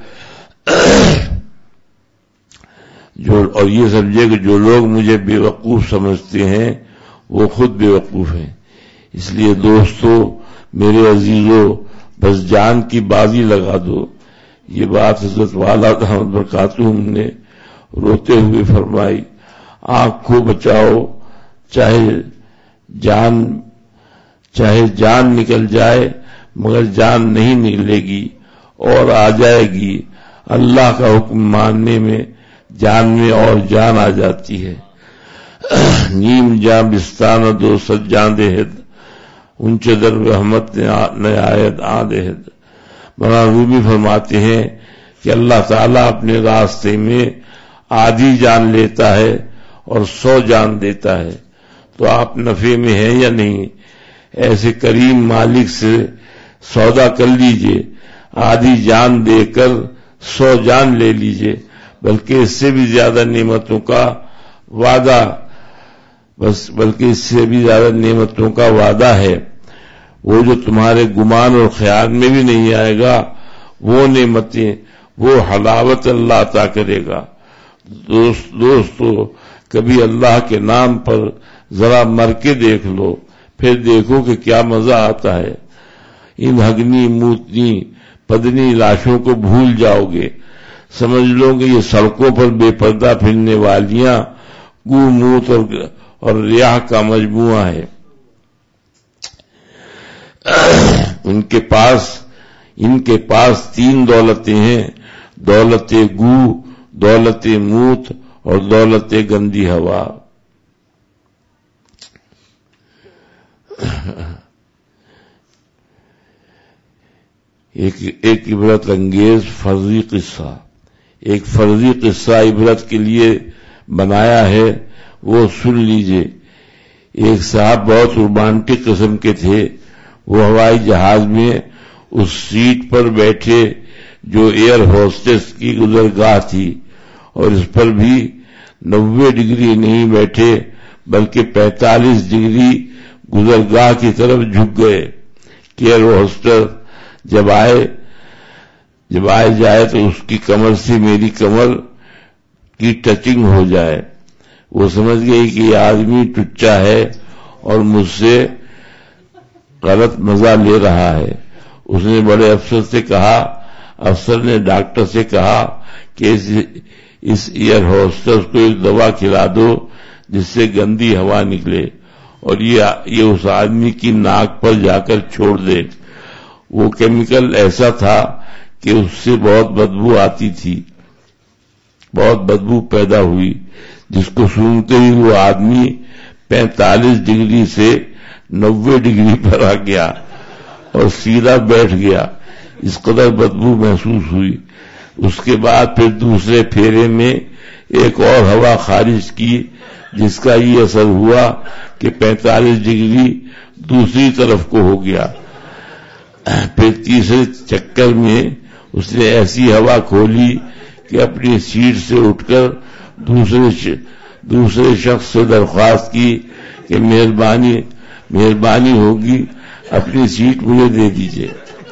Speaker 3: لوگ مجھے بے وقوف سمجھتے ہیں وہ خود بے وقوف ہیں. اس لیے دوستو، میرے عزیزو، بس جان کی بازی لگا دو. یہ بات حضرت والا دامت برکاتہم نے روتے ہوئے فرمائی. آنکھ کو بچاؤ، چاہے جان نکل جائے، مگر جان نہیں نکلے گی اور آ جائے گی. اللہ کا حکم ماننے میں جان میں اور جان آ جاتی ہے. نیم جاں بستان دو سجاں دہد، اونچے در رحمت نے آیت آدہد. مولانا رومی فرماتے ہیں کہ اللہ تعالیٰ اپنے راستے میں آدھی جان لیتا ہے اور 100 جان دیتا ہے. تو آپ نفع میں ہیں یا نہیں؟ ایسے کریم مالک سے سودا کر لیجئے، آدھی جان دے کر 100 جان لے لیجئے، بلکہ اس سے بھی زیادہ نعمتوں کا وعدہ ہے. وہ جو تمہارے گمان اور خیال میں بھی نہیں آئے گا، وہ نعمتیں، وہ حلاوت اللہ عطا کرے گا. دوستو، کبھی اللہ کے نام پر ذرا مر کے دیکھ لو، پھر دیکھو کہ کیا مزہ آتا ہے. ان ہگنی موتنی پدنی لاشوں کو بھول جاؤ گے. سمجھ لو کہ یہ سڑکوں پر بے پردہ پھرنے والیاں گو موت اور ریاح کا مجموعہ ہے. ان کے پاس 3 دولتیں ہیں: دولت گو، دولت موت اور دولت گندی ہوا. ایک عبرت انگیز فرضی قصہ، ایک فرضی قصہ عبرت کے لیے بنایا ہے، وہ سن لیجئے. ایک صاحب بہت رومانٹک قسم کے تھے. وہ ہوائی جہاز میں اس سیٹ پر بیٹھے جو ایئر ہوسٹس کی گزرگاہ تھی، اور اس پر بھی 90 ڈگری نہیں بیٹھے بلکہ 45 ڈگری گزرگاہ کی طرف جھک گئے کہ ایئر ہوسٹس جب آئے جائے تو اس کی کمر سے میری کمر کی ٹچنگ ہو جائے. وہ سمجھ گئی کہ یہ آدمی ٹچا ہے اور مجھ سے غلط مزہ لے رہا ہے. اس نے بڑے افسر نے ڈاکٹر سے کہا کہ اس ایئر ہوسٹس کو ایک دوا کھلا دو جس سے گندی ہوا نکلے اور یہ اس آدمی کی ناک پر جا کر چھوڑ دے. وہ کیمیکل ایسا تھا کہ اس سے بہت بدبو آتی تھی، بہت بدبو پیدا ہوئی، جس کو سونگتے ہی وہ آدمی 45 ڈگری سے 90 ڈگری پر آ گیا اور سیدھا بیٹھ گیا. اس قدر بدبو محسوس ہوئی. اس کے بعد پھر دوسرے پھیرے میں ایک اور ہوا خارج کی جس کا یہ اثر ہوا کہ 45 ڈگری دوسری طرف کو ہو گیا. پھر تیسرے چکر میں اس نے ایسی ہوا کھولی کہ اپنی سیٹ سے اٹھ کر دوسرے شخص سے درخواست کی کہ مہربانی ہوگی اپنی سیٹ مجھے دے دیجیے.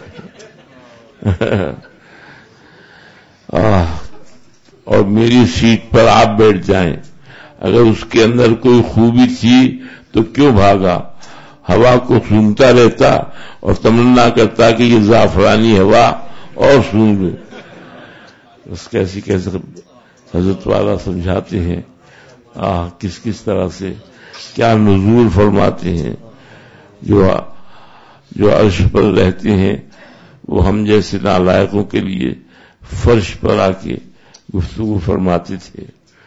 Speaker 3: اور میری سیٹ پر آپ بیٹھ جائیں. اگر اس کے اندر کوئی خوبی تھی تو کیوں بھاگا؟ ہوا کو سونگتا رہتا اور تمنا کرتا کہ یہ زعفرانی ہوا اور سونگ لے. اس کیسی حضرت والا سمجھاتے ہیں کس طرح سے کیا نزول فرماتے ہیں. جو عرش پر رہتے ہیں وہ ہم جیسے نالائقوں کے لیے فرش پر آ کے گفتگو فرماتے تھے.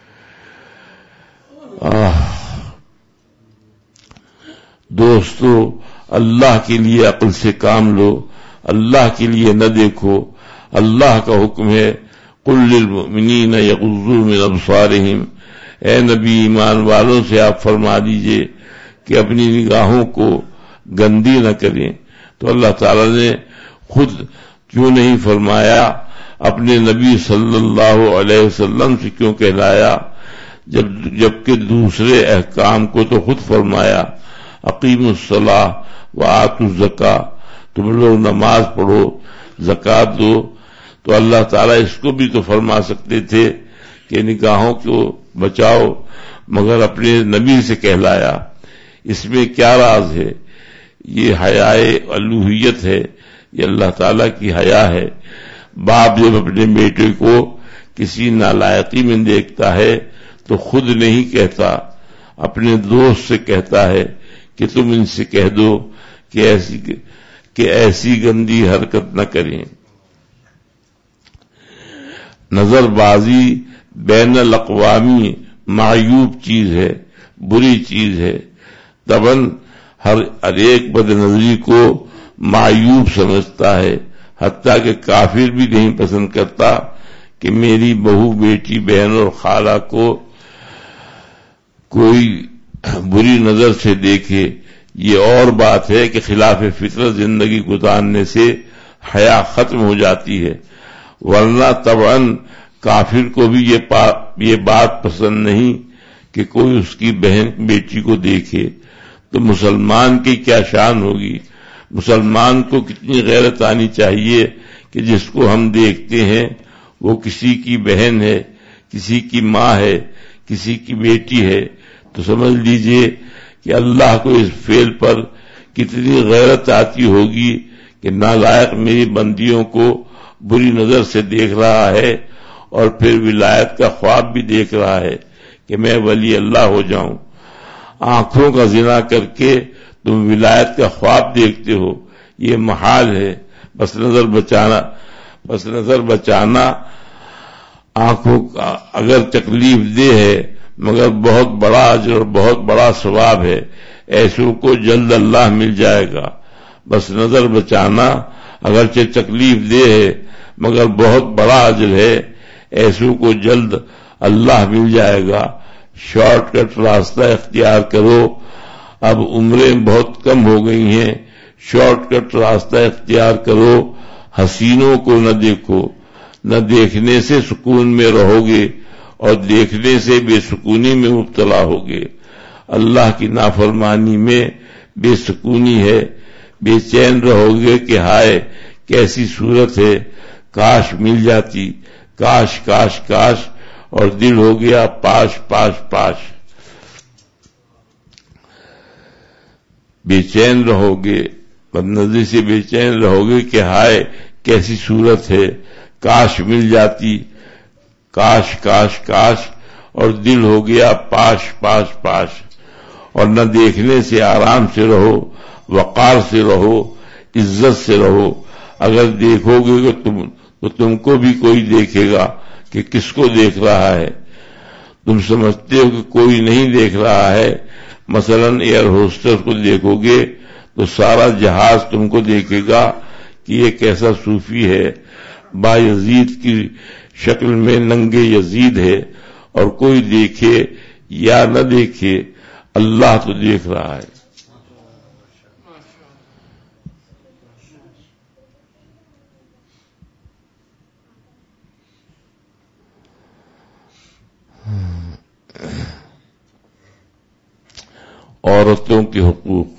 Speaker 3: دوستو، اللہ کے لیے عقل سے کام لو، اللہ کے لیے نہ دیکھو. اللہ کا حکم ہے قل للمؤمنین یغضوا من ابصارہم. اے نبی، ایمان والوں سے آپ فرما دیجئے کہ اپنی نگاہوں کو گندی نہ کریں. تو اللہ تعالی نے خود کیوں نہیں فرمایا؟ اپنے نبی صلی اللہ علیہ وسلم سے کیوں کہلایا؟ جبکہ دوسرے احکام کو تو خود فرمایا اقیموا الصلاۃ وآتوا الزکاۃ. تم لوگ نماز پڑھو، زکوٰۃ دو. تو اللہ تعالیٰ اس کو بھی تو فرما سکتے تھے کہ نگاہوں کو بچاؤ، مگر اپنے نبی سے کہلایا. اس میں کیا راز ہے؟ یہ حیائے الوہیت ہے، یہ اللہ تعالیٰ کی حیا ہے. باپ جب اپنے بیٹے کو کسی نالائقی میں دیکھتا ہے تو خود نہیں کہتا، اپنے دوست سے کہتا ہے کہ تم ان سے کہہ دو کہ ایسی گندی حرکت نہ کریں. نظر بازی بین الاقوامی معیوب چیز ہے، بری چیز ہے. طبعاً ہر ایک بد نظری کو معیوب سمجھتا ہے، حتیٰ کہ کافر بھی نہیں پسند کرتا کہ میری بہو، بیٹی، بہن اور خالہ کو کوئی بری نظر سے دیکھے. یہ اور بات ہے کہ خلاف فطرت زندگی گزارنے سے حیا ختم ہو جاتی ہے، ورنہ طبعاً کافر کو بھی یہ بات پسند نہیں کہ کوئی اس کی بہن بیٹی کو دیکھے. تو مسلمان کی کیا شان ہوگی؟ مسلمان کو کتنی غیرت آنی چاہیے کہ جس کو ہم دیکھتے ہیں وہ کسی کی بہن ہے، کسی کی ماں ہے، کسی کی بیٹی ہے، تو سمجھ لیجئے کہ اللہ کو اس فعل پر کتنی غیرت آتی ہوگی کہ نالائق میری بندیوں کو بری نظر سے دیکھ رہا ہے اور پھر ولایت کا خواب بھی دیکھ رہا ہے کہ میں ولی اللہ ہو جاؤں. آنکھوں کا زنا کر کے تم ولایت کا خواب دیکھتے ہو، یہ محال ہے. بس نظر بچانا آنکھوں کا اگر تکلیف دہ ہے مگر بہت بڑا اجر اور بہت بڑا ثواب ہے. ایسوں کو جلد اللہ مل جائے گا. بس نظر بچانا اگرچہ تکلیف دہ ہے مگر بہت بڑا اجر ہے. ایسوں کو جلد اللہ مل جائے گا. شارٹ کٹ راستہ اختیار کرو. اب عمریں بہت کم ہو گئی ہیں، شارٹ کٹ راستہ اختیار کرو. حسینوں کو نہ دیکھو، نہ دیکھنے سے سکون میں رہو گے اور دیکھنے سے بے سکونی میں مبتلا ہوگے. اللہ کی نافرمانی میں بے سکونی ہے، بے چین رہو گے کہ ہائے کیسی صورت ہے، کاش مل جاتی، کاش کاش کاش، اور دل ہو گیا پاش پاش پاش. بے چین رہو گے، بدنظری سے بے چین رہو گے کہ ہائے کیسی صورت ہے، کاش مل جاتی، کاش کاش کاش، اور دل ہو گیا پاش پاش پاش. اور نہ دیکھنے سے آرام سے رہو، وقار سے رہو، عزت سے رہو. اگر دیکھو گے تو تم کو بھی کوئی دیکھے گا کہ کس کو دیکھ رہا ہے. تم سمجھتے ہو کہ کوئی نہیں دیکھ رہا ہے مثلاً ایئر ہوسٹس کو دیکھو گے تو سارا جہاز تم کو دیکھے گا کہ یہ کیسا صوفی ہے، با یزید کی شکل میں ننگے یزید ہے، اور کوئی دیکھے یا نہ دیکھے اللہ تو دیکھ رہا ہے۔ عورتوں کے حقوق،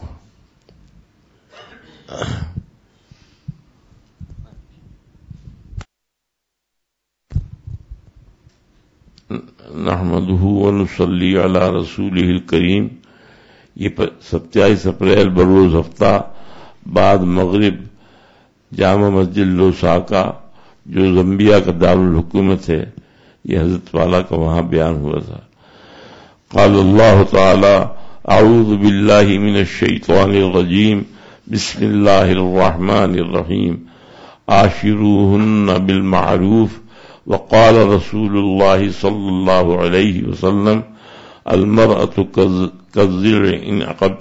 Speaker 3: نحمدہ ونصلی علی رسولہ الکریم۔ یہ 27 اپریل بروز ہفتہ بعد مغرب جامع مسجد لوساکا جو زمبیا کا دارالحکومت ہے، یہ حضرت والا کا وہاں بیان ہوا تھا۔ قال اللہ تعالی اعوذ باللہ من الشیطان الرجیم بسم اللہ الرحمن الرحیم عاشروہن بالمعروف وقال رسول اللہ صلی اللہ علیہ وسلم المرأة كالزرع إن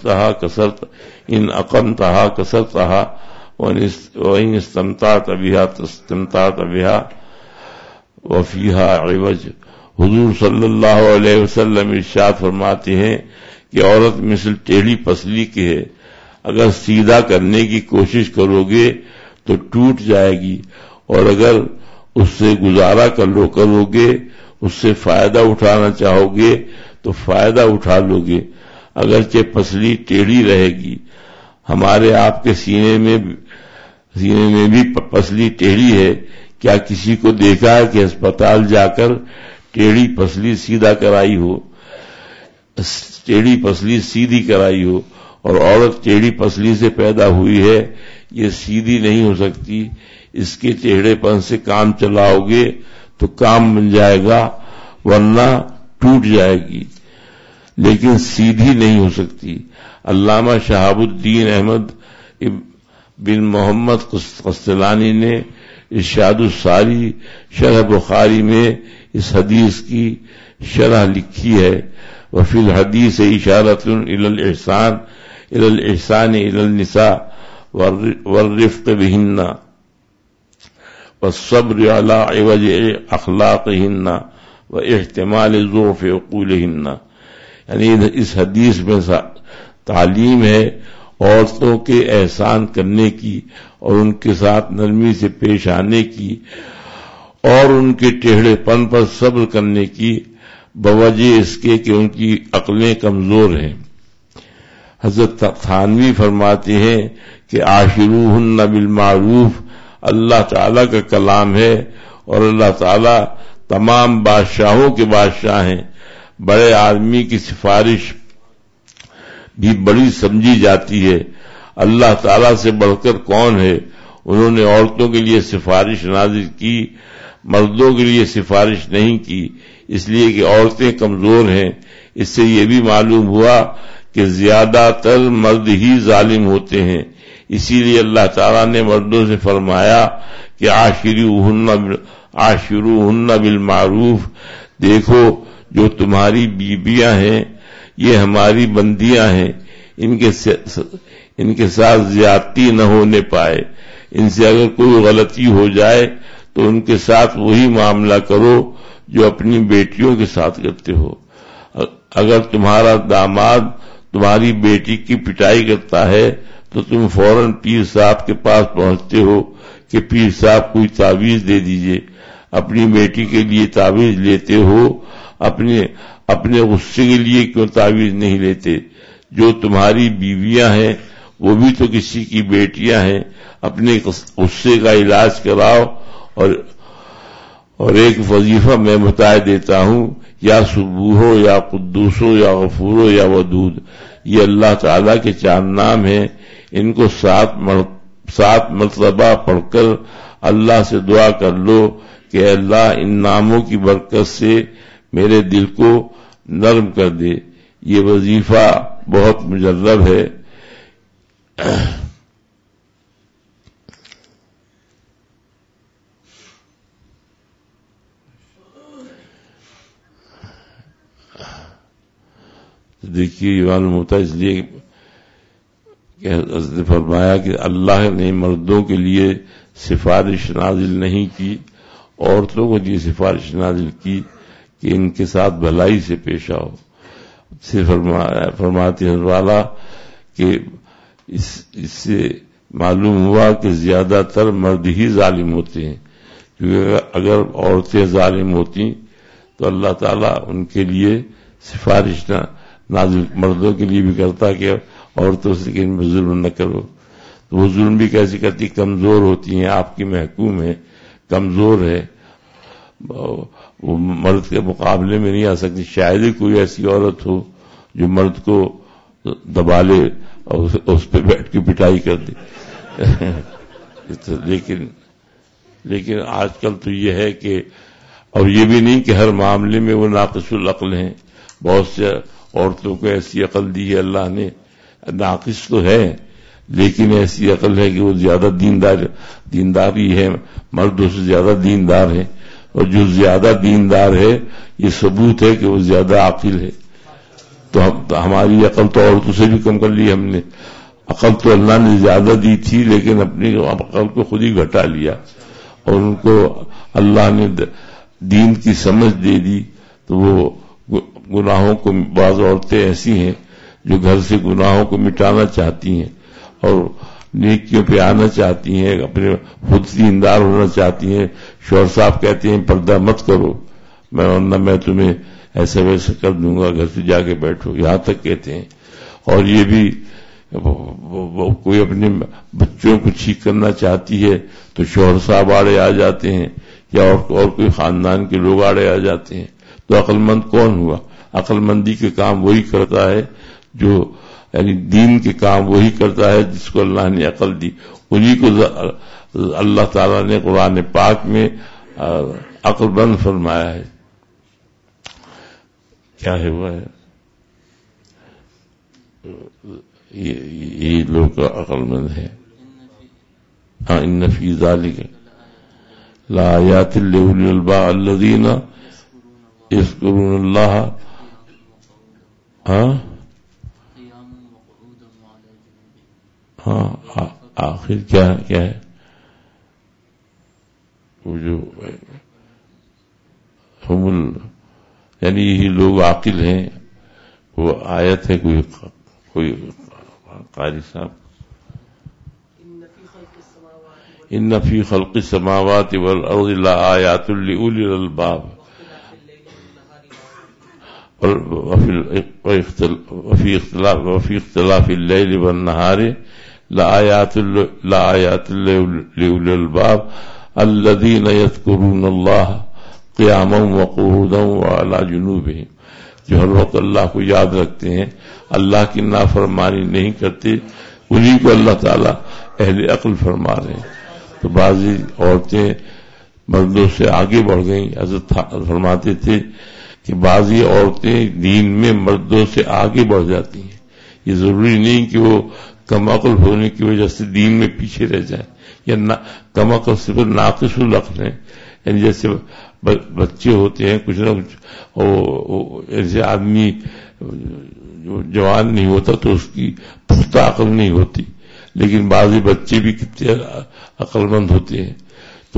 Speaker 3: أقمتها كسرتها وإن استمتعت بها وفيها عوج۔ حضور صلی اللہ علیہ وسلم ارشاد فرماتے ہیں کہ عورت مثل ٹیڑھی پسلی کی ہے، اگر سیدھا کرنے کی کوشش کرو گے تو ٹوٹ جائے گی، اور اگر اس سے گزارا کرو گے، اس سے فائدہ اٹھانا چاہو گے تو فائدہ اٹھا لو گے، اگرچہ پسلی ٹیڑھی رہے گی۔ ہمارے آپ کے سینے میں بھی پسلی ٹیڑھی ہے، کیا کسی کو دیکھا ہے کہ ہسپتال جا کر ٹیڑھی پسلی سیدھا کرائی ہو، ٹیڑھی پسلی سیدھی کرائی ہو؟ اور عورت ٹیڑھی پسلی سے پیدا ہوئی ہے، یہ سیدھی نہیں ہو سکتی، اس کے ٹیڑھے پن سے کام چلاؤ گے تو کام بن جائے گا، ورنہ ٹوٹ جائے گی، لیکن سیدھی نہیں ہو سکتی۔ علامہ شہاب الدین احمد بن محمد قسطلانی نے ارشاد الساری شرح بخاری میں اس حدیث کی شرح لکھی ہے، وفی الحدیث اشارۃ الی الاحسان الی النساء والرفق بہن والصبر علی عوج اخلاقہن واحتمال ضعف عقولہن۔ یعنی اس حدیث میں تعلیم ہے عورتوں کے احسان کرنے کی اور ان کے ساتھ نرمی سے پیش آنے کی، اور ان کے ٹیڑھے پن پر صبر کرنے کی، بوجہ اس کے کہ ان کی عقلیں کمزور ہیں۔ حضرت تھانوی فرماتے ہیں کہ عاشروہن بالمعروف اللہ تعالیٰ کا کلام ہے، اور اللہ تعالیٰ تمام بادشاہوں کے بادشاہ ہیں۔ بڑے آدمی کی سفارش بھی بڑی سمجھی جاتی ہے، اللہ تعالیٰ سے بڑھ کر کون ہے؟ انہوں نے عورتوں کے لیے سفارش نازل کی، مردوں کے لیے سفارش نہیں کی، اس لیے کہ عورتیں کمزور ہیں۔ اس سے یہ بھی معلوم ہوا کہ زیادہ تر مرد ہی ظالم ہوتے ہیں، اسی لیے اللہ تعالیٰ نے مردوں سے فرمایا کہ عاشروہن بالمعروف۔ دیکھو جو تمہاری بیویاں ہیں یہ ہماری بندیاں ہیں، ان کے ساتھ زیادتی نہ ہونے پائے، ان سے اگر کوئی غلطی ہو جائے تو ان کے ساتھ وہی معاملہ کرو جو اپنی بیٹیوں کے ساتھ کرتے ہو۔ اگر تمہارا داماد تمہاری بیٹی کی پٹائی کرتا ہے تو تم فوراً پیر صاحب کے پاس پہنچتے ہو کہ پیر صاحب کوئی تعویذ دے دیجئے، اپنی بیٹی کے لیے تعویذ لیتے ہو، اپنے غصے کے لیے کیوں تعویذ نہیں لیتے؟ جو تمہاری بیویاں ہیں وہ بھی تو کسی کی بیٹیاں ہیں، اپنے غصے کا علاج کراؤ۔ اور ایک وظیفہ میں بتا دیتا ہوں، یا سبوحو یا قدوسو یا غفورو یا ودود، یہ اللہ تعالیٰ کے 4 نام ہیں، ان کو 7 مرتبہ پڑھ کر اللہ سے دعا کر لو کہ اللہ ان ناموں کی برکت سے میرے دل کو نرم کر دے۔ یہ وظیفہ بہت مجرب ہے۔ دیکھیے یہ معلوم ہوتا ہے اس لیے کہ حضرت نے فرمایا کہ اللہ نے مردوں کے لیے سفارش نازل نہیں کی، عورتوں کو لیے سفارش نازل کی کہ ان کے ساتھ بھلائی سے پیش آؤ۔ صرف فرماتے ہیں والا کہ اس سے معلوم ہوا کہ زیادہ تر مرد ہی ظالم ہوتے ہیں، کیونکہ اگر عورتیں ظالم ہوتی تو اللہ تعالیٰ ان کے لیے سفارش نازل مردوں کے لیے بھی کرتا کہ عورتوں سے کہ ان میں ظلم نہ کرو، تو وہ ظلم بھی کیسے کرتی، کمزور ہوتی ہیں، آپ کی محکوم ہے، کمزور ہے، وہ مرد کے مقابلے میں نہیں آ سکتی۔ شاید ہی کوئی ایسی عورت ہو جو مرد کو دبا لے اور اس پہ بیٹھ کے پٹائی کر دے لیکن آج کل تو یہ ہے کہ، اور یہ بھی نہیں کہ ہر معاملے میں وہ ناقص العقل ہیں، بہت سے عورتوں کو ایسی عقل دی ہے اللہ نے، ناقص تو ہے لیکن ایسی عقل ہے کہ وہ زیادہ دینداری ہے، مردوں سے زیادہ دیندار ہے، اور جو زیادہ دیندار ہے یہ ثبوت ہے کہ وہ زیادہ عاقل ہے۔ تو ہماری عقل تو عورتوں سے بھی کم کر لی ہم نے، عقل تو اللہ نے زیادہ دی تھی لیکن اپنی عقل کو خود ہی گھٹا لیا، اور ان کو اللہ نے دین کی سمجھ دے دی، تو وہ گناہوں کو، بعض عورتیں ایسی ہیں جو گھر سے گناہوں کو مٹانا چاہتی ہیں اور نیکیوں پہ آنا چاہتی ہیں، اپنے خود دیندار ہونا چاہتی ہیں۔ شوہر صاحب کہتے ہیں پردہ مت کرو، ورنہ میں تمہیں ایسا ویسا کر دوں گا، گھر سے جا کے بیٹھو، یہاں تک کہتے ہیں۔ اور یہ بھی کوئی اپنے بچوں کو ٹھیک کرنا چاہتی ہے تو شوہر صاحب آڑے آ جاتے ہیں، یا اور کوئی خاندان کے لوگ آڑے آ جاتے ہیں، تو عقل مند کون ہوا؟ عقل مندی کے کام وہی کرتا ہے جو، یعنی دین کے کام وہی کرتا ہے جس کو اللہ نے عقل دی، انہی کو اللہ تعالیٰ نے قرآن پاک میں عقل مند فرمایا ہے۔ کیا ہے وہ ہے یہ لوگ عقل مند ہے۔ ہاں، ان فی ذالک لآیات لأولی الالباب الذین یذکرون اللہ، ہاں آخر کیا ہے وہ جو یعنی یہی لوگ عاقل ہیں، وہ آیت ہے کوئی قاری صاحب، ان فی خلق السماوات والارض لآیات لأولی الالباب وفی اختلاف اللیل والنہار لآیات لأولی الالباب الذین یذکرون اللہ قیاما وقعودا وعلی جنوبہم، جو ہر وقت اللہ کو یاد رکھتے ہیں، اللہ کی نافرمانی نہیں کرتے، انہی کو اللہ تعالیٰ اہل عقل فرما رہے ہیں۔ تو بعضی عورتیں مردوں سے آگے بڑھ گئیں، حضرت فرماتے تھے کہ بعضی عورتیں دین میں مردوں سے آگے بڑھ جاتی ہیں، یہ ضروری نہیں کہ وہ کم عقل ہونے کی وجہ سے دین میں پیچھے رہ جائیں، یا کم عقل صرف ناقص العقل ہیں، یعنی جیسے بچے ہوتے ہیں کچھ نہ کچھ، ایسے آدمی جو جوان نہیں ہوتا تو اس کی پختہ عقل نہیں ہوتی، لیکن بعضی بچے بھی کتنے عقل مند ہوتے ہیں، تو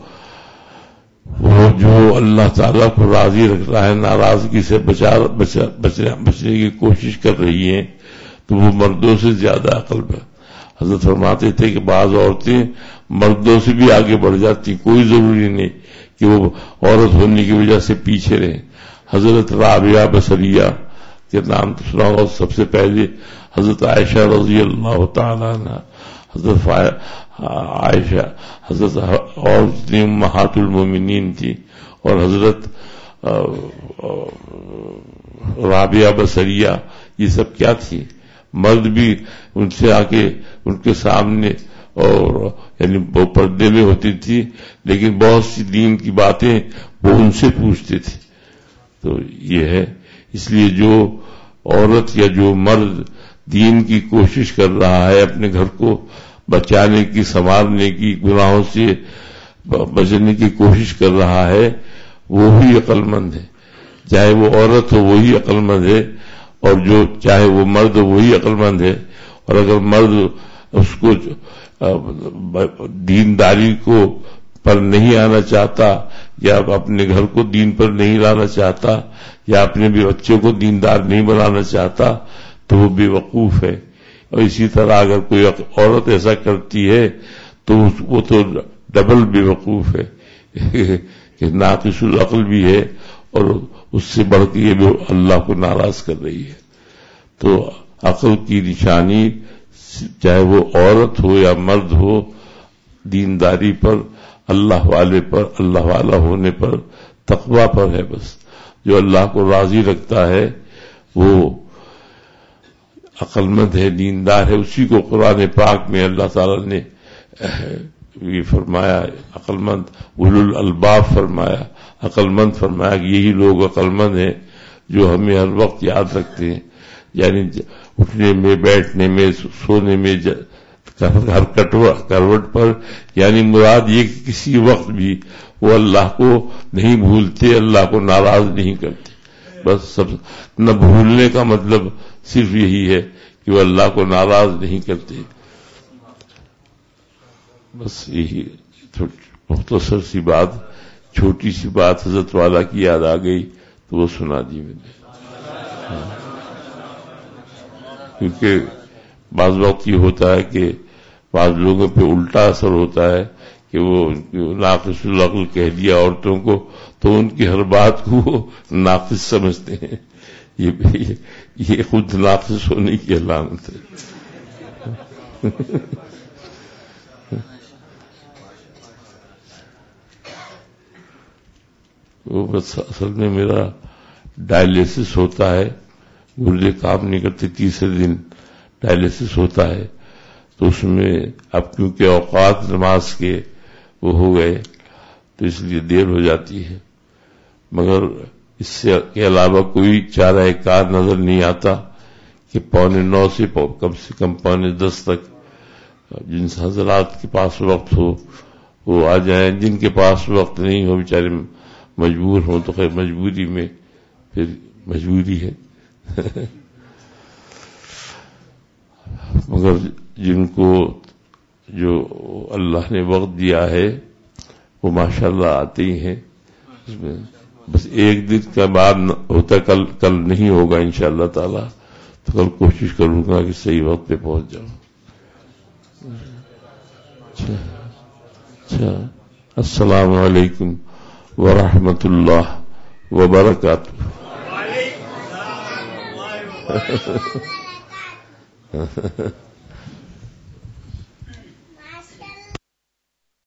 Speaker 3: وہ جو اللہ تعالیٰ کو راضی رکھ رہا ہے، ناراضگی سے بچنے کی کوشش کر رہی ہیں، تو وہ مردوں سے زیادہ عقل میں۔ حضرت فرماتے تھے کہ بعض عورتیں مردوں سے بھی آگے بڑھ جاتی، کوئی ضروری نہیں کہ وہ عورت ہونے کی وجہ سے پیچھے رہیں۔ حضرت رابعہ بصریہ کے نام تو سنا ہوگا، سب سے پہلے حضرت عائشہ رضی اللہ تعالیٰ عنہ، حضرت عائشہ، حضرت اور جتنی امہات المومنین تھی، اور حضرت رابعہ بصریہ، یہ سب کیا تھی؟ مرد بھی ان سے آگے ان کے سامنے، اور یعنی وہ پردے میں ہوتی تھی، لیکن بہت سی دین کی باتیں وہ ان سے پوچھتے تھے۔ تو یہ ہے، اس لیے جو عورت یا جو مرد دین کی کوشش کر رہا ہے، اپنے گھر کو بچانے کی، سنوارنے کی، گناہوں سے بچنے کی کوشش کر رہا ہے، وہی عقل مند ہے، چاہے وہ عورت ہو وہی عقل مند ہے، اور جو چاہے وہ مرد وہی عقل مند ہے، اور اگر مرد اس کو دینداری کو پر نہیں آنا چاہتا، یا اپنے گھر کو دین پر نہیں لانا چاہتا، یا اپنے بھی بچوں کو دیندار نہیں بنانا چاہتا، تو وہ بے وقوف ہے. اور اسی طرح اگر کوئی عورت ایسا کرتی ہے تو وہ تو ڈبل بے وقوف ہے کہ ناقص العقل بھی ہے، اور اس سے بڑھ کے یہ بھی اللہ کو ناراض کر رہی ہے. تو عقل کی نشانی چاہے وہ عورت ہو یا مرد ہو، دینداری پر، اللہ والے پر، اللہ والا ہونے پر، تقوی پر ہے. بس جو اللہ کو راضی رکھتا ہے وہ عقل مند ہے، دیندار ہے. اسی کو قرآن پاک میں اللہ تعالی نے یہ فرمایا، عقل مند، اولو الالباب فرمایا، عقل مند فرمایا کہ یہی لوگ عقل مند ہیں جو ہمیں ہر وقت یاد رکھتے ہیں. یعنی اٹھنے میں، بیٹھنے میں، سونے میں، ہر کروٹ پر، یعنی مراد یہ کہ کسی وقت بھی وہ اللہ کو نہیں بھولتے، اللہ کو ناراض نہیں کرتے. بس سب نہ بھولنے کا مطلب صرف یہی ہے کہ وہ اللہ کو ناراض نہیں کرتے. بس یہی مختصر سی بات، چھوٹی سی بات حضرت والا کی یاد آ گئی تو وہ سنا دی میں نے. کیونکہ بعض وقت یہ ہوتا ہے کہ بعض لوگوں پہ الٹا اثر ہوتا ہے کہ وہ ناقص العقل کہہ دیا عورتوں کو تو ان کی ہر بات کو وہ ناقص سمجھتے ہیں. یہ خود ناقص ہونے کی علامت ہے. وہ بس اصل میں میرا ڈائلیسس ہوتا ہے، گردے کام نہیں کرتے، تیسرے دن ڈائلیسس ہوتا ہے. تو اس میں اب کیونکہ اوقات نماز کے وہ ہو گئے تو اس لیے دیر ہو جاتی ہے، مگر اس سے کے علاوہ کوئی چارہ کار نظر نہیں آتا کہ 8:45 سے کم 8:45 تک جن حضرات کے پاس وقت ہو وہ آ جائیں، جن کے پاس وقت نہیں ہو بیچارے مجبور ہوں تو خیر مجبوری میں پھر مجبوری ہے. مگر جن کو جو اللہ نے وقت دیا ہے وہ ماشاءاللہ آتے ہی ہیں. اس میں بس ایک دن کا بعد ہوتا، کل نہیں ہوگا انشاءاللہ تعالی، تو کل کوشش کروں گا کہ صحیح وقت پہ پہنچ جاؤں. اچھا، السلام علیکم ورحمۃ اللہ وبرکاتہ.